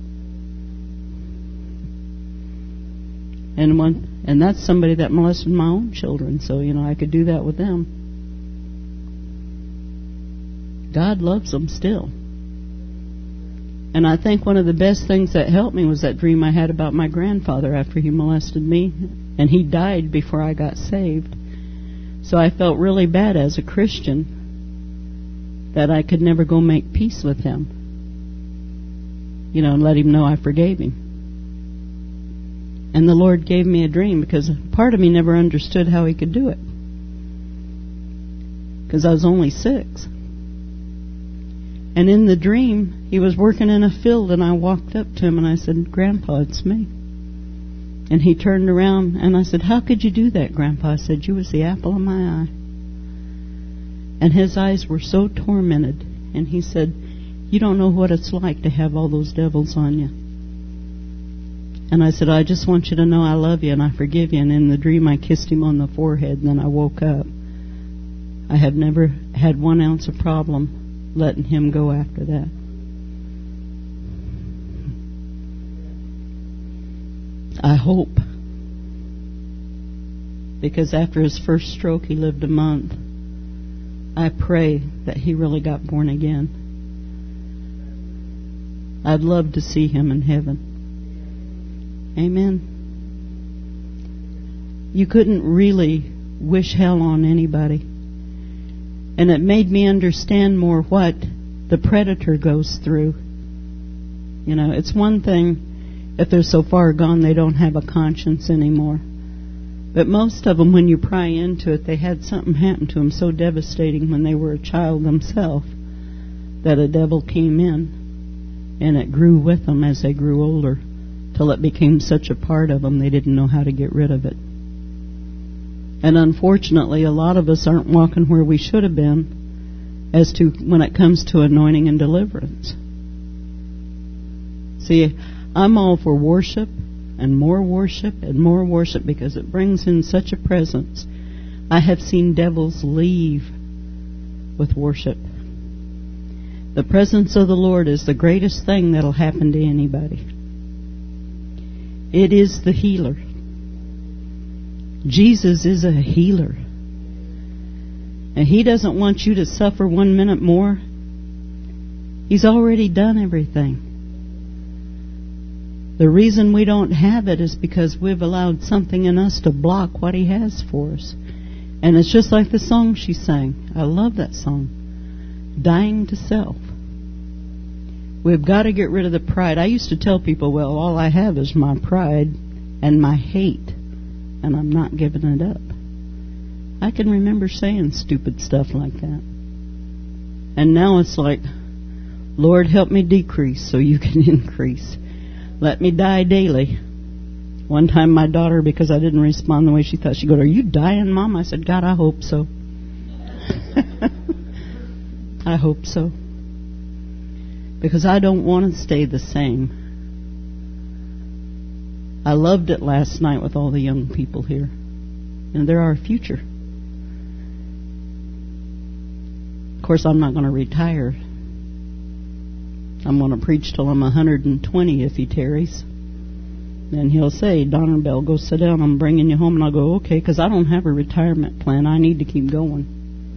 S5: And one, and that's somebody that molested my own children, so, you know, I could do that with them. God loves them still. And I think one of the best things that helped me was that dream I had about my grandfather after he molested me And he died before I got saved. So I felt really bad as a Christian that I could never go make peace with him. You know, and let him know I forgave him. And the Lord gave me a dream, because part of me never understood how he could do it. Because I was only six. And in the dream, he was working in a field, and I walked up to him and I said, "Grandpa, it's me." And he turned around and I said, "How could you do that, Grandpa?" I said, "You was the apple of my eye." And his eyes were so tormented. And he said, "You don't know what it's like to have all those devils on you." And I said, "I just want you to know I love you and I forgive you." And in the dream, I kissed him on the forehead, and then I woke up. I have never had one ounce of problem letting him go after that. I hope. Because after his first stroke, he lived a month. I pray that he really got born again. I'd love to see him in heaven. Amen. You couldn't really wish hell on anybody. And it made me understand more what the predator goes through. You know, it's one thing if they're so far gone they don't have a conscience anymore. But most of them, when you pry into it, they had something happen to them so devastating when they were a child themselves that a devil came in, and it grew with them as they grew older, till it became such a part of them they didn't know how to get rid of it. And unfortunately, a lot of us aren't walking where we should have been as to when it comes to anointing and deliverance. See, I'm all for worship and more worship and more worship, because it brings in such a presence. I have seen devils leave with worship. The presence of the Lord is the greatest thing that'll happen to anybody. It is the healer. Jesus is a healer. And he doesn't want you to suffer one minute more. He's already done everything. The reason we don't have it is because we've allowed something in us to block what he has for us. And it's just like the song she sang. I love that song. Dying to self. We've got to get rid of the pride. I used to tell people, well, all I have is my pride and my hate, and I'm not giving it up. I can remember saying stupid stuff like that. And now it's like, Lord, help me decrease so you can increase. Let me die daily. One time my daughter, because I didn't respond the way she thought, she'd go, "Are you dying, Mom?" I said, "God, I hope so." I hope so. Because I don't want to stay the same. I loved it last night with all the young people here. And they're our future. Of course, I'm not going to retire. I'm going to preach till I'm one hundred twenty if he tarries. Then he'll say, "Donner Bell, go sit down. I'm bringing you home." And I'll go, "Okay," because I don't have a retirement plan. I need to keep going.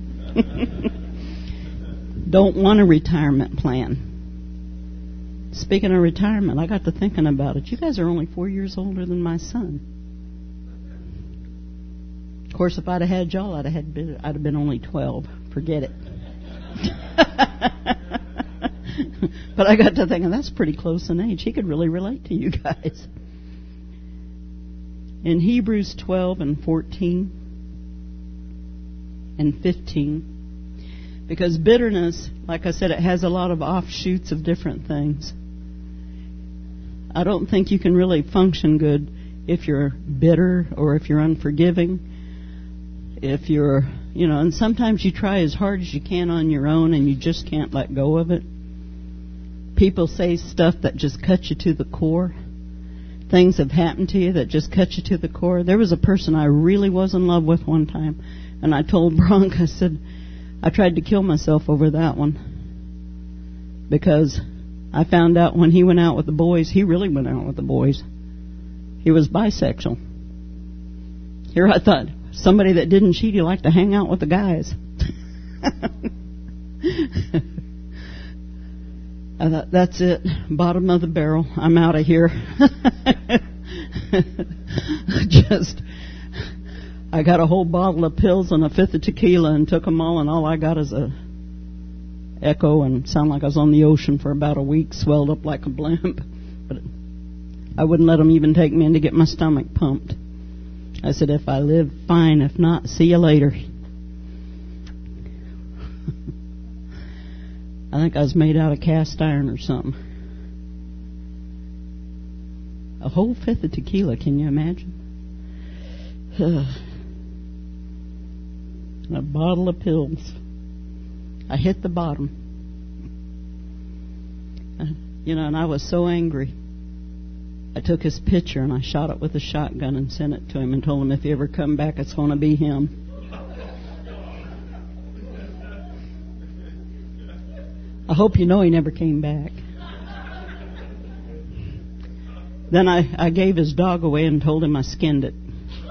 S5: Don't want a retirement plan. Speaking of retirement, I got to thinking about it. You guys are only four years older than my son. Of course, if I'd have had y'all, I'd have, had been, I'd have been only twelve. Forget it. But I got to thinking, that's pretty close in age. He could really relate to you guys. In Hebrews twelve and fourteen and fifteen, because bitterness, like I said, it has a lot of offshoots of different things. I don't think you can really function good if you're bitter or if you're unforgiving. If you're, you know, and sometimes you try as hard as you can on your own and you just can't let go of it. People say stuff that just cuts you to the core. Things have happened to you that just cut you to the core. There was a person I really was in love with one time, and I told Bronk, I said, I tried to kill myself over that one. Because I found out when he went out with the boys, he really went out with the boys. He was bisexual. Here I thought, somebody that didn't cheat, he liked to hang out with the guys. I thought, that's it. Bottom of the barrel. I'm out of here. Just, I got a whole bottle of pills and a fifth of tequila and took them all, and all I got is a echo and sound like I was on the ocean for about a week, swelled up like a blimp. But I wouldn't let them even take me in to get my stomach pumped. I said, if I live, fine. If not, see you later. I think I was made out of cast iron or something. A whole fifth of tequila, can you imagine? And a bottle of pills. I hit the bottom. Uh, you know, and I was so angry. I took his picture and I shot it with a shotgun and sent it to him and told him if he ever come back, it's going to be him. I hope you know he never came back. Then I, I gave his dog away and told him I skinned it.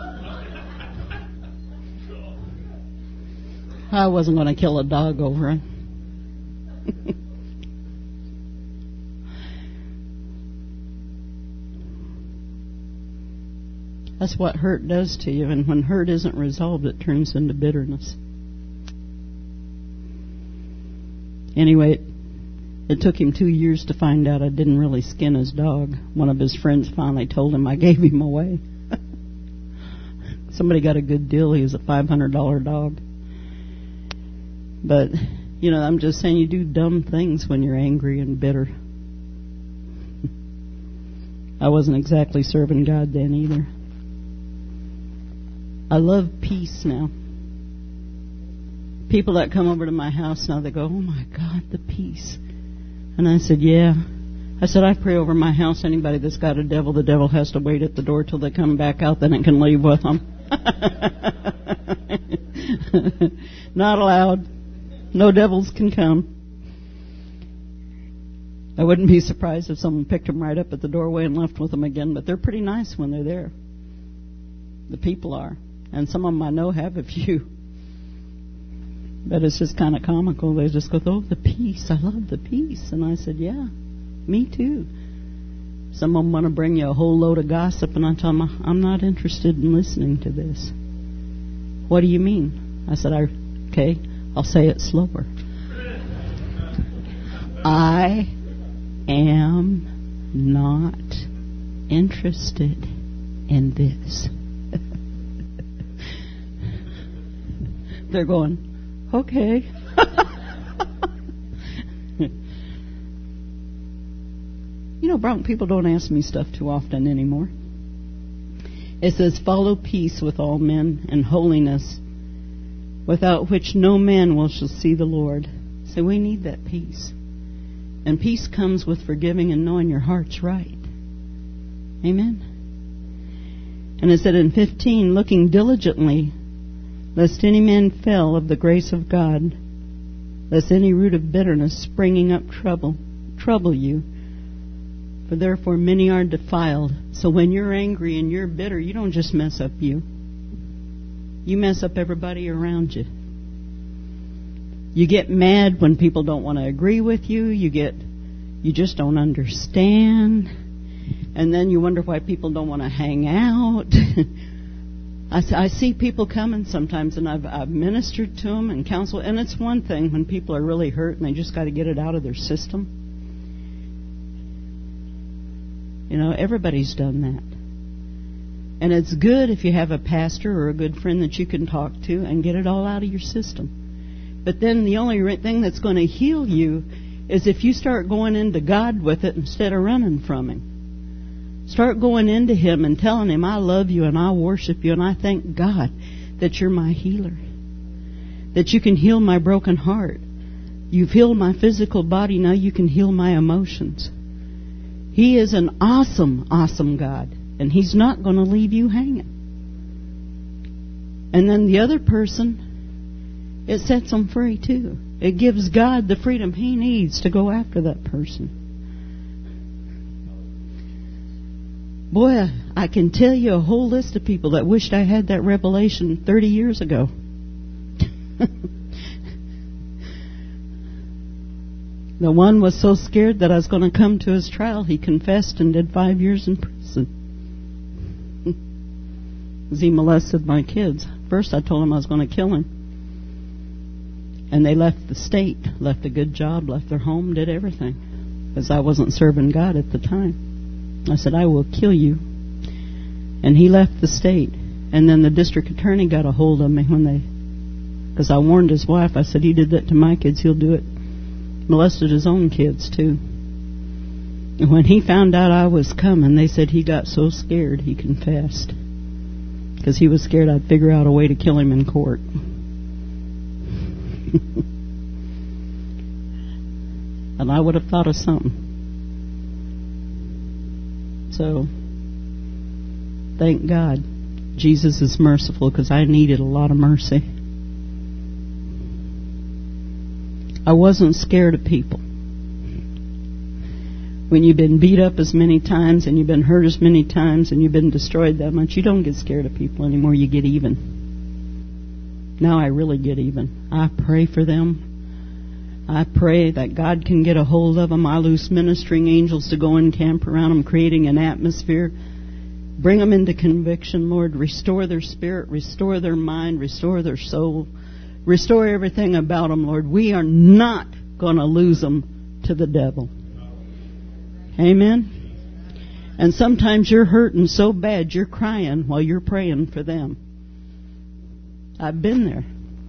S5: I wasn't going to kill a dog over it. That's what hurt does to you, and when hurt isn't resolved, it turns into bitterness. Anyway, it, it took him two years to find out I didn't really skin his dog. One of his friends finally told him I gave him away. Somebody got a good deal. He was a five hundred dollars dog. But, you know, I'm just saying you do dumb things when you're angry and bitter. I wasn't exactly serving God then either. I love peace now. People that come over to my house now, they go, oh my God, the peace. And I said, yeah. I said, I pray over my house. Anybody that's got a devil, the devil has to wait at the door till they come back out, then it can leave with them. Not allowed. No devils can come. I wouldn't be surprised if someone picked them right up at the doorway and left with them again, but they're pretty nice when they're there. The people are. And some of them I know have a few. But it's just kind of comical. They just go, oh, the peace. I love the peace. And I said, yeah, me too. Some of them want to bring you a whole load of gossip, and I tell them, I'm not interested in listening to this. What do you mean? I said, I, okay, I'll say it slower. I am not interested in this. They're going, okay. You know, Bronx people don't ask me stuff too often anymore. It says, follow peace with all men and holiness, without which no man will shall see the Lord. So we need that peace. And peace comes with forgiving and knowing your heart's right. Amen. And it said in fifteen, looking diligently, lest any man fail of the grace of God, lest any root of bitterness springing up trouble, trouble you. For therefore many are defiled. So when you're angry and you're bitter, you don't just mess up you. You mess up everybody around you. You get mad when people don't want to agree with you. You get, you just don't understand. And then you wonder why people don't want to hang out. I, I see people coming sometimes, and I've, I've ministered to them and counseled. And it's one thing when people are really hurt and they just got to get it out of their system. You know, everybody's done that. And it's good if you have a pastor or a good friend that you can talk to and get it all out of your system. But then the only thing that's going to heal you is if you start going into God with it instead of running from Him. Start going into Him and telling Him, I love you and I worship you and I thank God that you're my healer. That you can heal my broken heart. You've healed my physical body, now you can heal my emotions. He is an awesome, awesome God. And He's not going to leave you hanging. And then the other person, it sets them free too. It gives God the freedom He needs to go after that person. Boy, I can tell you a whole list of people that wished I had that revelation thirty years ago. The one was so scared that I was going to come to his trial, he confessed and did five years in prison. because he molested my kids. First I told him I was going to kill him. And they left the state, left a good job, left their home, did everything. Because I wasn't serving God at the time. I said, I will kill you. And he left the state. And then the district attorney got a hold of me when they... Because I warned his wife. I said, he did that to my kids, he'll do it. Molested his own kids, too. And when he found out I was coming, they said he got so scared he confessed. Because he was scared I'd figure out a way to kill him in court. And I would have thought of something. So, thank God, Jesus is merciful, because I needed a lot of mercy. I wasn't scared of people. When you've been beat up as many times and you've been hurt as many times and you've been destroyed that much, you don't get scared of people anymore. You get even. Now I really get even. I pray for them. I pray that God can get a hold of them. I loose ministering angels to go and camp around them, creating an atmosphere. Bring them into conviction, Lord. Restore their spirit, restore their mind, restore their soul. Restore everything about them, Lord. We are not going to lose them to the devil. Amen? And sometimes you're hurting so bad you're crying while you're praying for them. I've been there.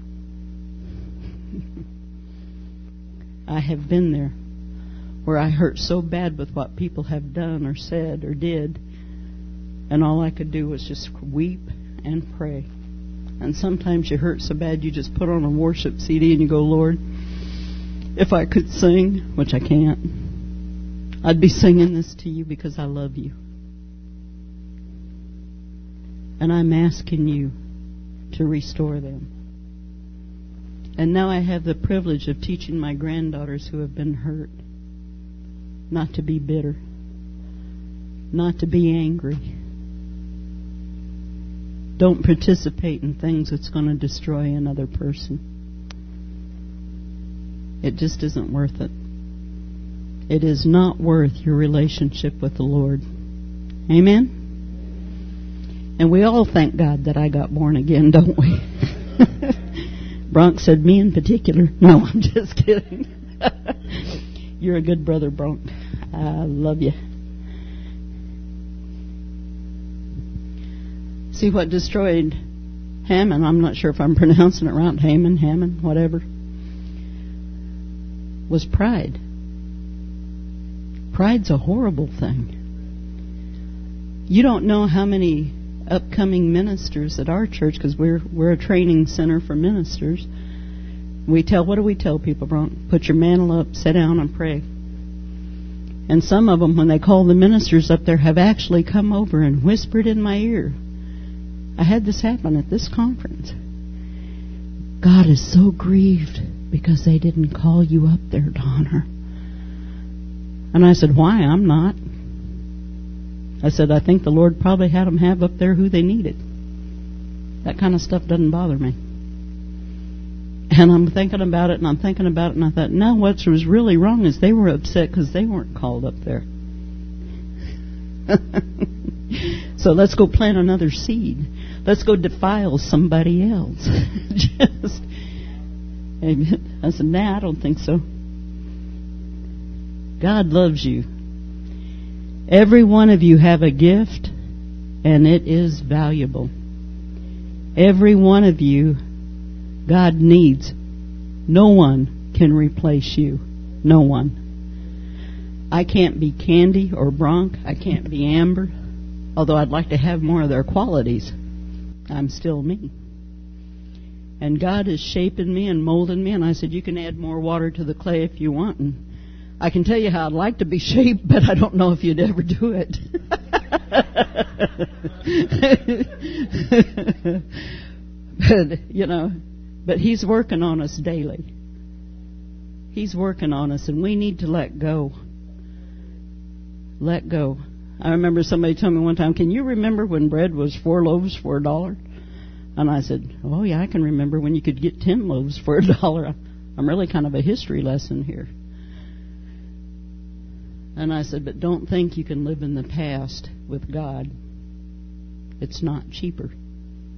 S5: I have been there where I hurt so bad with what people have done or said or did, and all I could do was just weep and pray. And sometimes you hurt so bad you just put on a worship C D and you go, Lord, if I could sing, which I can't, I'd be singing this to you because I love you. And I'm asking you to restore them. And now I have the privilege of teaching my granddaughters who have been hurt not to be bitter, not to be angry. Don't participate in things that's going to destroy another person. It just isn't worth it. It is not worth your relationship with the Lord. Amen? And we all thank God that I got born again, don't we? Bronk said, me in particular. No, I'm just kidding. You're a good brother, Bronk. I love you. See, what destroyed Haman, I'm not sure if I'm pronouncing it right, Haman, Haman, whatever, was pride. Pride's a horrible thing. You don't know how many upcoming ministers at our church, because we're we're a training center for ministers. We tell, what do we tell people, Bron? Put your mantle up, sit down, and pray. And some of them, when they call the ministers up there, have actually come over and whispered in my ear. I had this happen at this conference. God is so grieved because they didn't call you up there, Donner. And I said, why? I'm not. I said, I think the Lord probably had them have up there who they needed. That kind of stuff doesn't bother me. And I'm thinking about it, and I'm thinking about it, and I thought, no, what was really wrong is they were upset because they weren't called up there. So let's go plant another seed. Let's go defile somebody else. Just, amen. I said, nah, I don't think so. God loves you. Every one of you have a gift, and it is valuable. Every one of you, God needs. No one can replace you. No one. I can't be Candy or Bronk. I can't be Amber. Although I'd like to have more of their qualities. I'm still me. And God is shaping me and molding me. And I said, you can add more water to the clay if you want. And I can tell you how I'd like to be shaped, but I don't know if you'd ever do it. But, you know, but He's working on us daily. He's working on us, and we need to let go. Let go. I remember somebody told me one time, can you remember when bread was four loaves for a dollar? And I said, oh, yeah, I can remember when you could get ten loaves for a dollar. I'm really kind of a history lesson here. And I said, but don't think you can live in the past with God. It's not cheaper.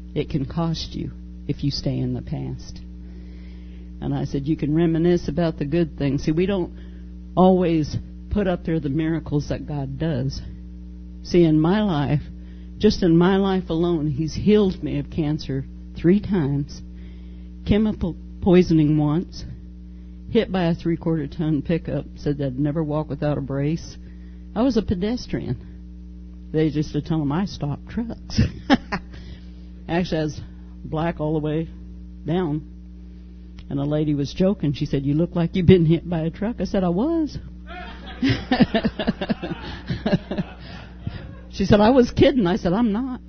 S5: It can cost you if you stay in the past. And I said, you can reminisce about the good things. See, we don't always put up there the miracles that God does. See, in my life, just in my life alone, He's healed me of cancer three times, chemical poisoning once, hit by a three-quarter ton pickup, said I'd never walk without a brace. I was a pedestrian. They just to tell them I stopped trucks. Actually, I was black all the way down. And a lady was joking. She said, you look like you've been hit by a truck. I said, I was. She said, I was kidding. I said, I'm not.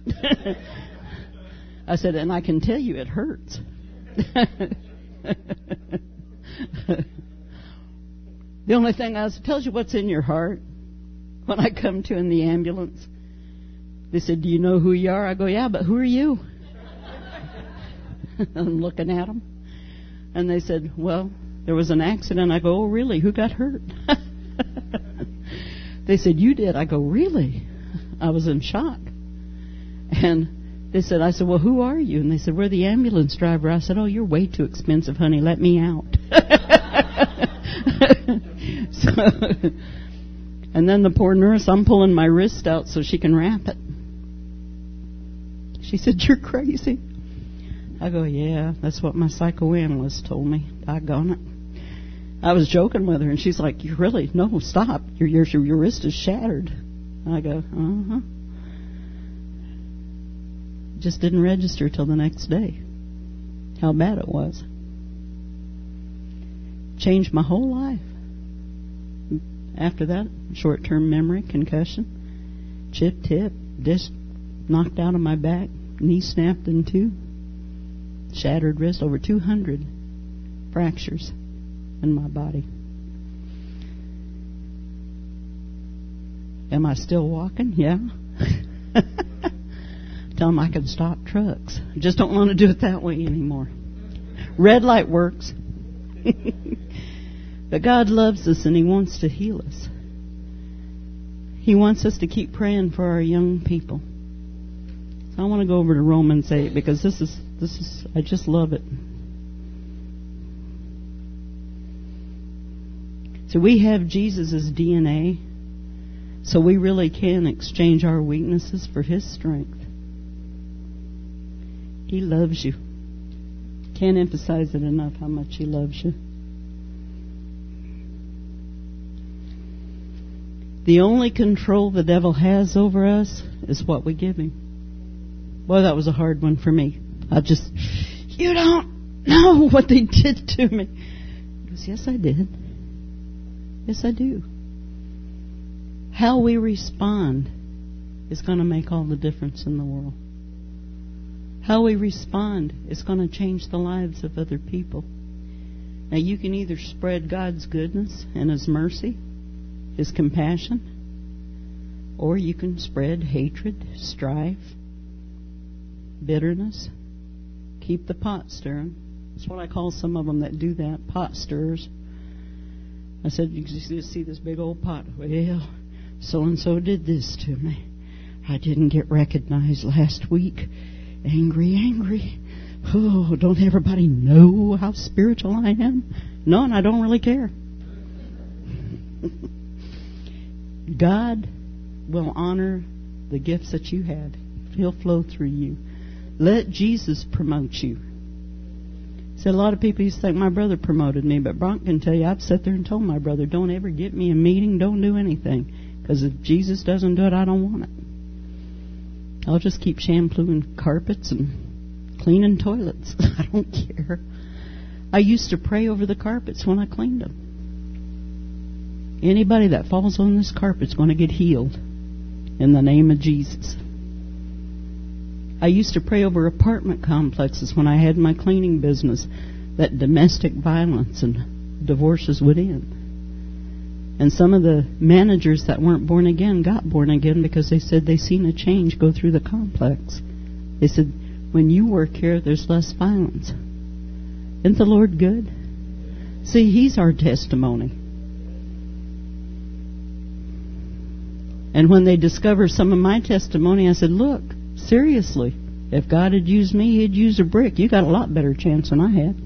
S5: I said, and I can tell you it hurts. The only thing I was, it tells you what's in your heart. When I come to in the ambulance, they said, do you know who you are? I go, yeah, but who are you? I'm looking at them. And they said, well, there was an accident. I go, oh, really? Who got hurt? They said, you did. I go, really? I was in shock. And they said, I said, well, who are you? And they said, we're the ambulance driver. I said, oh, you're way too expensive, honey. Let me out. So, and then the poor nurse, I'm pulling my wrist out so she can wrap it. She said, you're crazy. I go, yeah, that's what my psychoanalyst told me. Doggone it. I was joking with her, and she's like, you really? No, stop. Your, your, your wrist is shattered. I go, uh-huh. Just didn't register till the next day how bad it was. Changed my whole life. After that, short-term memory, concussion, chipped hip, disc knocked out of my back, knee snapped in two, shattered wrist, over two hundred fractures in my body. Am I still walking? Yeah. Tell them I can stop trucks. I just don't want to do it that way anymore. Red light works. But God loves us and He wants to heal us. He wants us to keep praying for our young people. So I want to go over to Romans eight because this is this is I just love it. So we have Jesus' D N A, so we really can exchange our weaknesses for His strength. He loves you. Can't emphasize it enough how much He loves you. The only control the devil has over us is what we give him. Boy, that was a hard one for me. I just, you don't know what they did to me. He goes, yes, I did. Yes, I do. How we respond is going to make all the difference in the world. How we respond is going to change the lives of other people. Now, you can either spread God's goodness and His mercy, His compassion, or you can spread hatred, strife, bitterness. Keep the pot stirring. That's what I call some of them that do that, pot stirrers. I said, you see this big old pot? Well, so-and-so did this to me. I didn't get recognized last week. Angry, angry. Oh, don't everybody know how spiritual I am? No, and I don't really care. God will honor the gifts that you had. He'll flow through you. Let Jesus promote you. See, a lot of people used to think my brother promoted me, but Bronk can tell you, I've sat there and told my brother, don't ever get me a meeting, don't do anything. Because if Jesus doesn't do it, I don't want it. I'll just keep shampooing carpets and cleaning toilets. I don't care. I used to pray over the carpets when I cleaned them. Anybody that falls on this carpet is going to get healed in the name of Jesus. I used to pray over apartment complexes when I had my cleaning business that domestic violence and divorces would end. And some of the managers that weren't born again got born again because they said they seen a change go through the complex. They said, when you work here, there's less violence. Isn't the Lord good? See, He's our testimony. And when they discover some of my testimony, I said, look, seriously, If God had used me, He'd use a brick. You got a lot better chance than I had.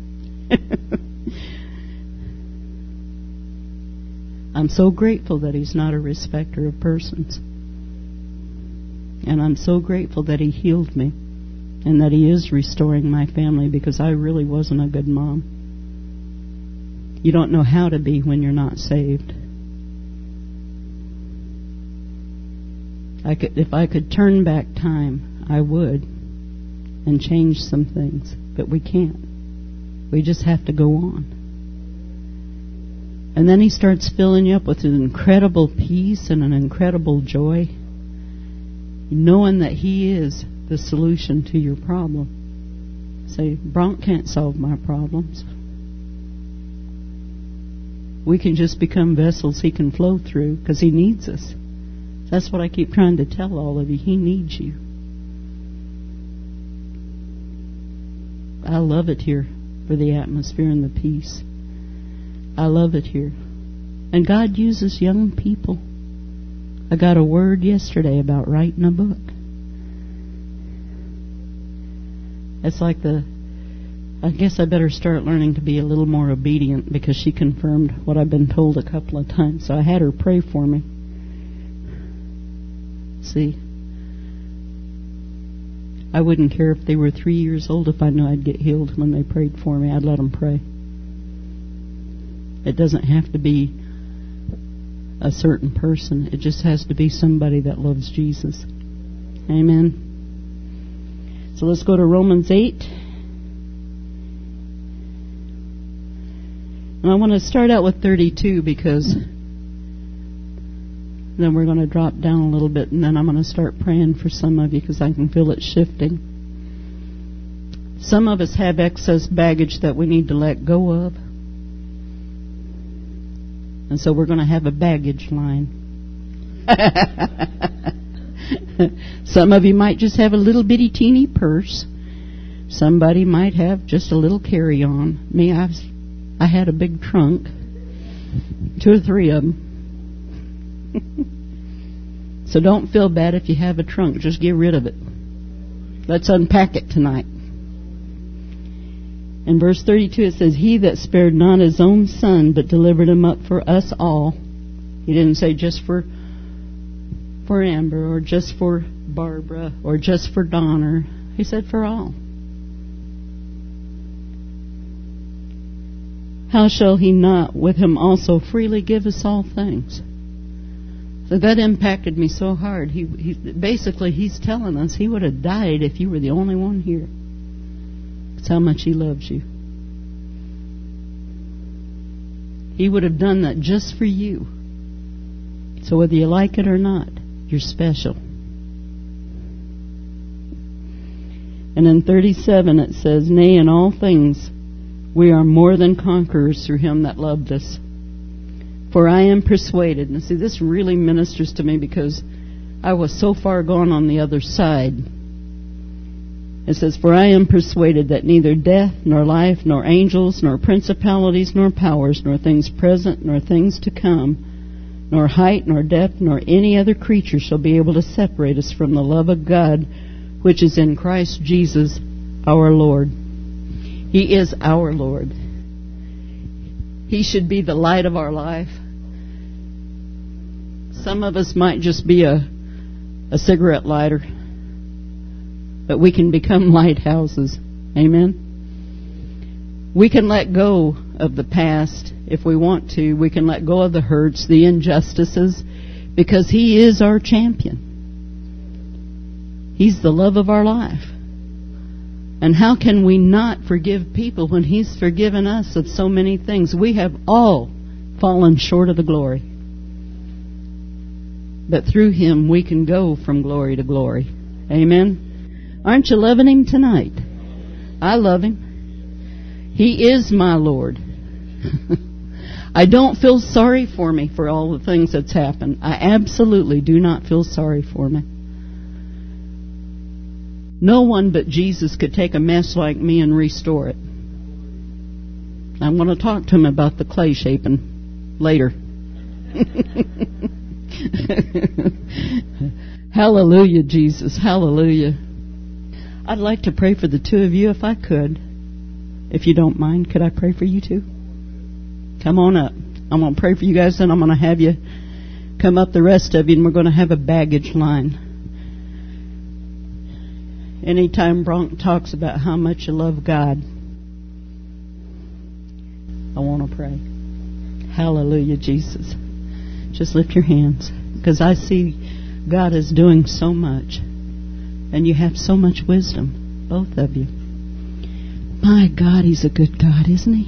S5: I'm so grateful that He's not a respecter of persons. And I'm so grateful that He healed me and that He is restoring my family, because I really wasn't a good mom. You don't know how to be when you're not saved. I could, if I could turn back time, I would, and change some things. But we can't. We just have to go on. And then He starts filling you up with an incredible peace and an incredible joy, knowing that He is the solution to your problem. Say, Bronk can't solve my problems. We can just become vessels He can flow through, because He needs us. That's what I keep trying to tell all of you. He needs you. I love it here for the atmosphere and the peace. I love it here. And God uses young people. I got a word yesterday about writing a book. It's like the... I guess I better start learning to be a little more obedient, because she confirmed what I've been told a couple of times. So I had her pray for me. See, I wouldn't care if they were three years old if I knew I'd get healed when they prayed for me. I'd let them pray. It doesn't have to be a certain person. It just has to be somebody that loves Jesus. Amen. So let's go to Romans eight. And I want to start out with thirty-two, because then we're going to drop down a little bit, and then I'm going to start praying for some of you, because I can feel it shifting. Some of us have excess baggage that we need to let go of. And so we're going to have a baggage line. Some of you might just have a little bitty teeny purse. Somebody might have just a little carry-on. Me, I've, I had a big trunk. Two or three of them. So don't feel bad if you have a trunk. Just get rid of it. Let's unpack it tonight. In verse thirty-two it says, He that spared not His own Son, but delivered Him up for us all. He didn't say just for for Amber, or just for Barbara, or just for Donner. He said for all. How shall He not with Him also freely give us all things? So that impacted me so hard. He, he basically He's telling us He would have died if you were the only one here. That's how much He loves you. He would have done that just for you. So whether you like it or not, you're special. And in thirty-seven it says, Nay, in all things we are more than conquerors through Him that loved us. For I am persuaded. And see, this really ministers to me, because I was so far gone on the other side. It says, For I am persuaded that neither death, nor life, nor angels, nor principalities, nor powers, nor things present, nor things to come, nor height, nor depth, nor any other creature shall be able to separate us from the love of God, which is in Christ Jesus our Lord. He is our Lord. He should be the light of our life. Some of us might just be a, a cigarette lighter, but we can become lighthouses. Amen? We can let go of the past if we want to. We can let go of the hurts, the injustices, because He is our champion. He's the love of our life. And how can we not forgive people when He's forgiven us of so many things? We have all fallen short of the glory. But through Him we can go from glory to glory. Amen? Aren't you loving Him tonight? I love Him. He is my Lord. I don't feel sorry for me for all the things that's happened. I absolutely do not feel sorry for me. No one but Jesus could take a mess like me and restore it. I'm going to talk to Him about the clay shaping later. Hallelujah, Jesus. Hallelujah. I'd like to pray for the two of you if I could. If you don't mind, could I pray for you too? Come on up. I'm going to pray for you guys, then I'm going to have you come up, the rest of you, and we're going to have a baggage line. Anytime Bronk talks about how much you love God, I want to pray. Hallelujah, Jesus. Just lift your hands, because I see God is doing so much, and you have so much wisdom, both of you. My God, He's a good God, isn't He?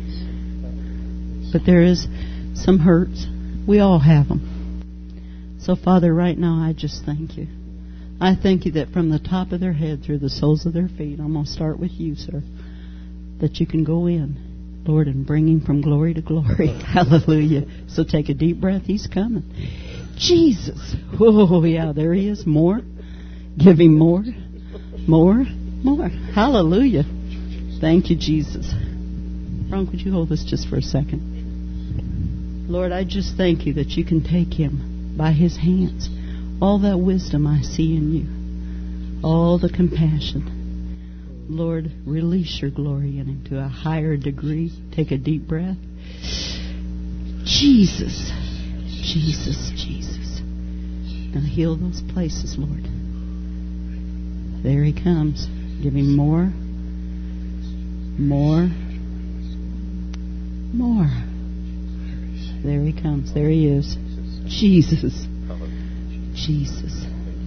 S5: But there is some hurts. We all have them. So, Father, right now, I just thank you. I thank you that from the top of their head through the soles of their feet, I'm going to start with you, sir, that you can go in, Lord, and bring Him from glory to glory. Hallelujah. So take a deep breath. He's coming. Jesus. Oh, yeah, there He is. More. Give Him more. More. More. Hallelujah. Thank you, Jesus. Frank, would you hold this just for a second? Lord, I just thank you that you can take him by his hands. All that wisdom I see in you. All the compassion. Lord, release your glory in him to a higher degree. Take a deep breath. Jesus. Jesus, Jesus. Now heal those places, Lord. There he comes. Give him more. More. More. There he comes. There he is. Jesus. Jesus.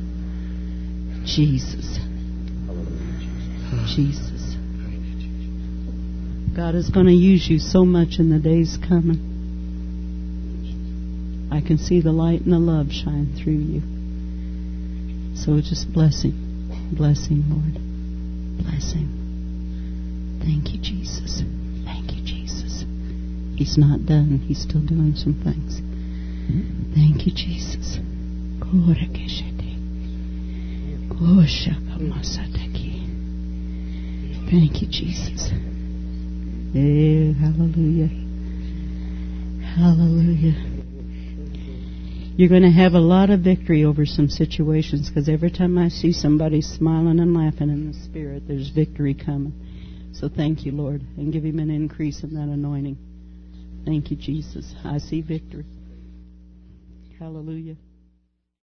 S5: Jesus. Jesus. God is going to use you so much in the days coming. I can see the light and the love shine through you. So just bless him. Bless him, Lord. Bless him. Thank you, Jesus. Thank you, Jesus. He's not done. He's still doing some things. Thank you, Jesus. Thank you, Jesus. Eh, hallelujah. Hallelujah. You're going to have a lot of victory over some situations, because every time I see somebody smiling and laughing in the Spirit, there's victory coming. So thank you, Lord, and give him an increase in that anointing. Thank you, Jesus. I see victory. Hallelujah.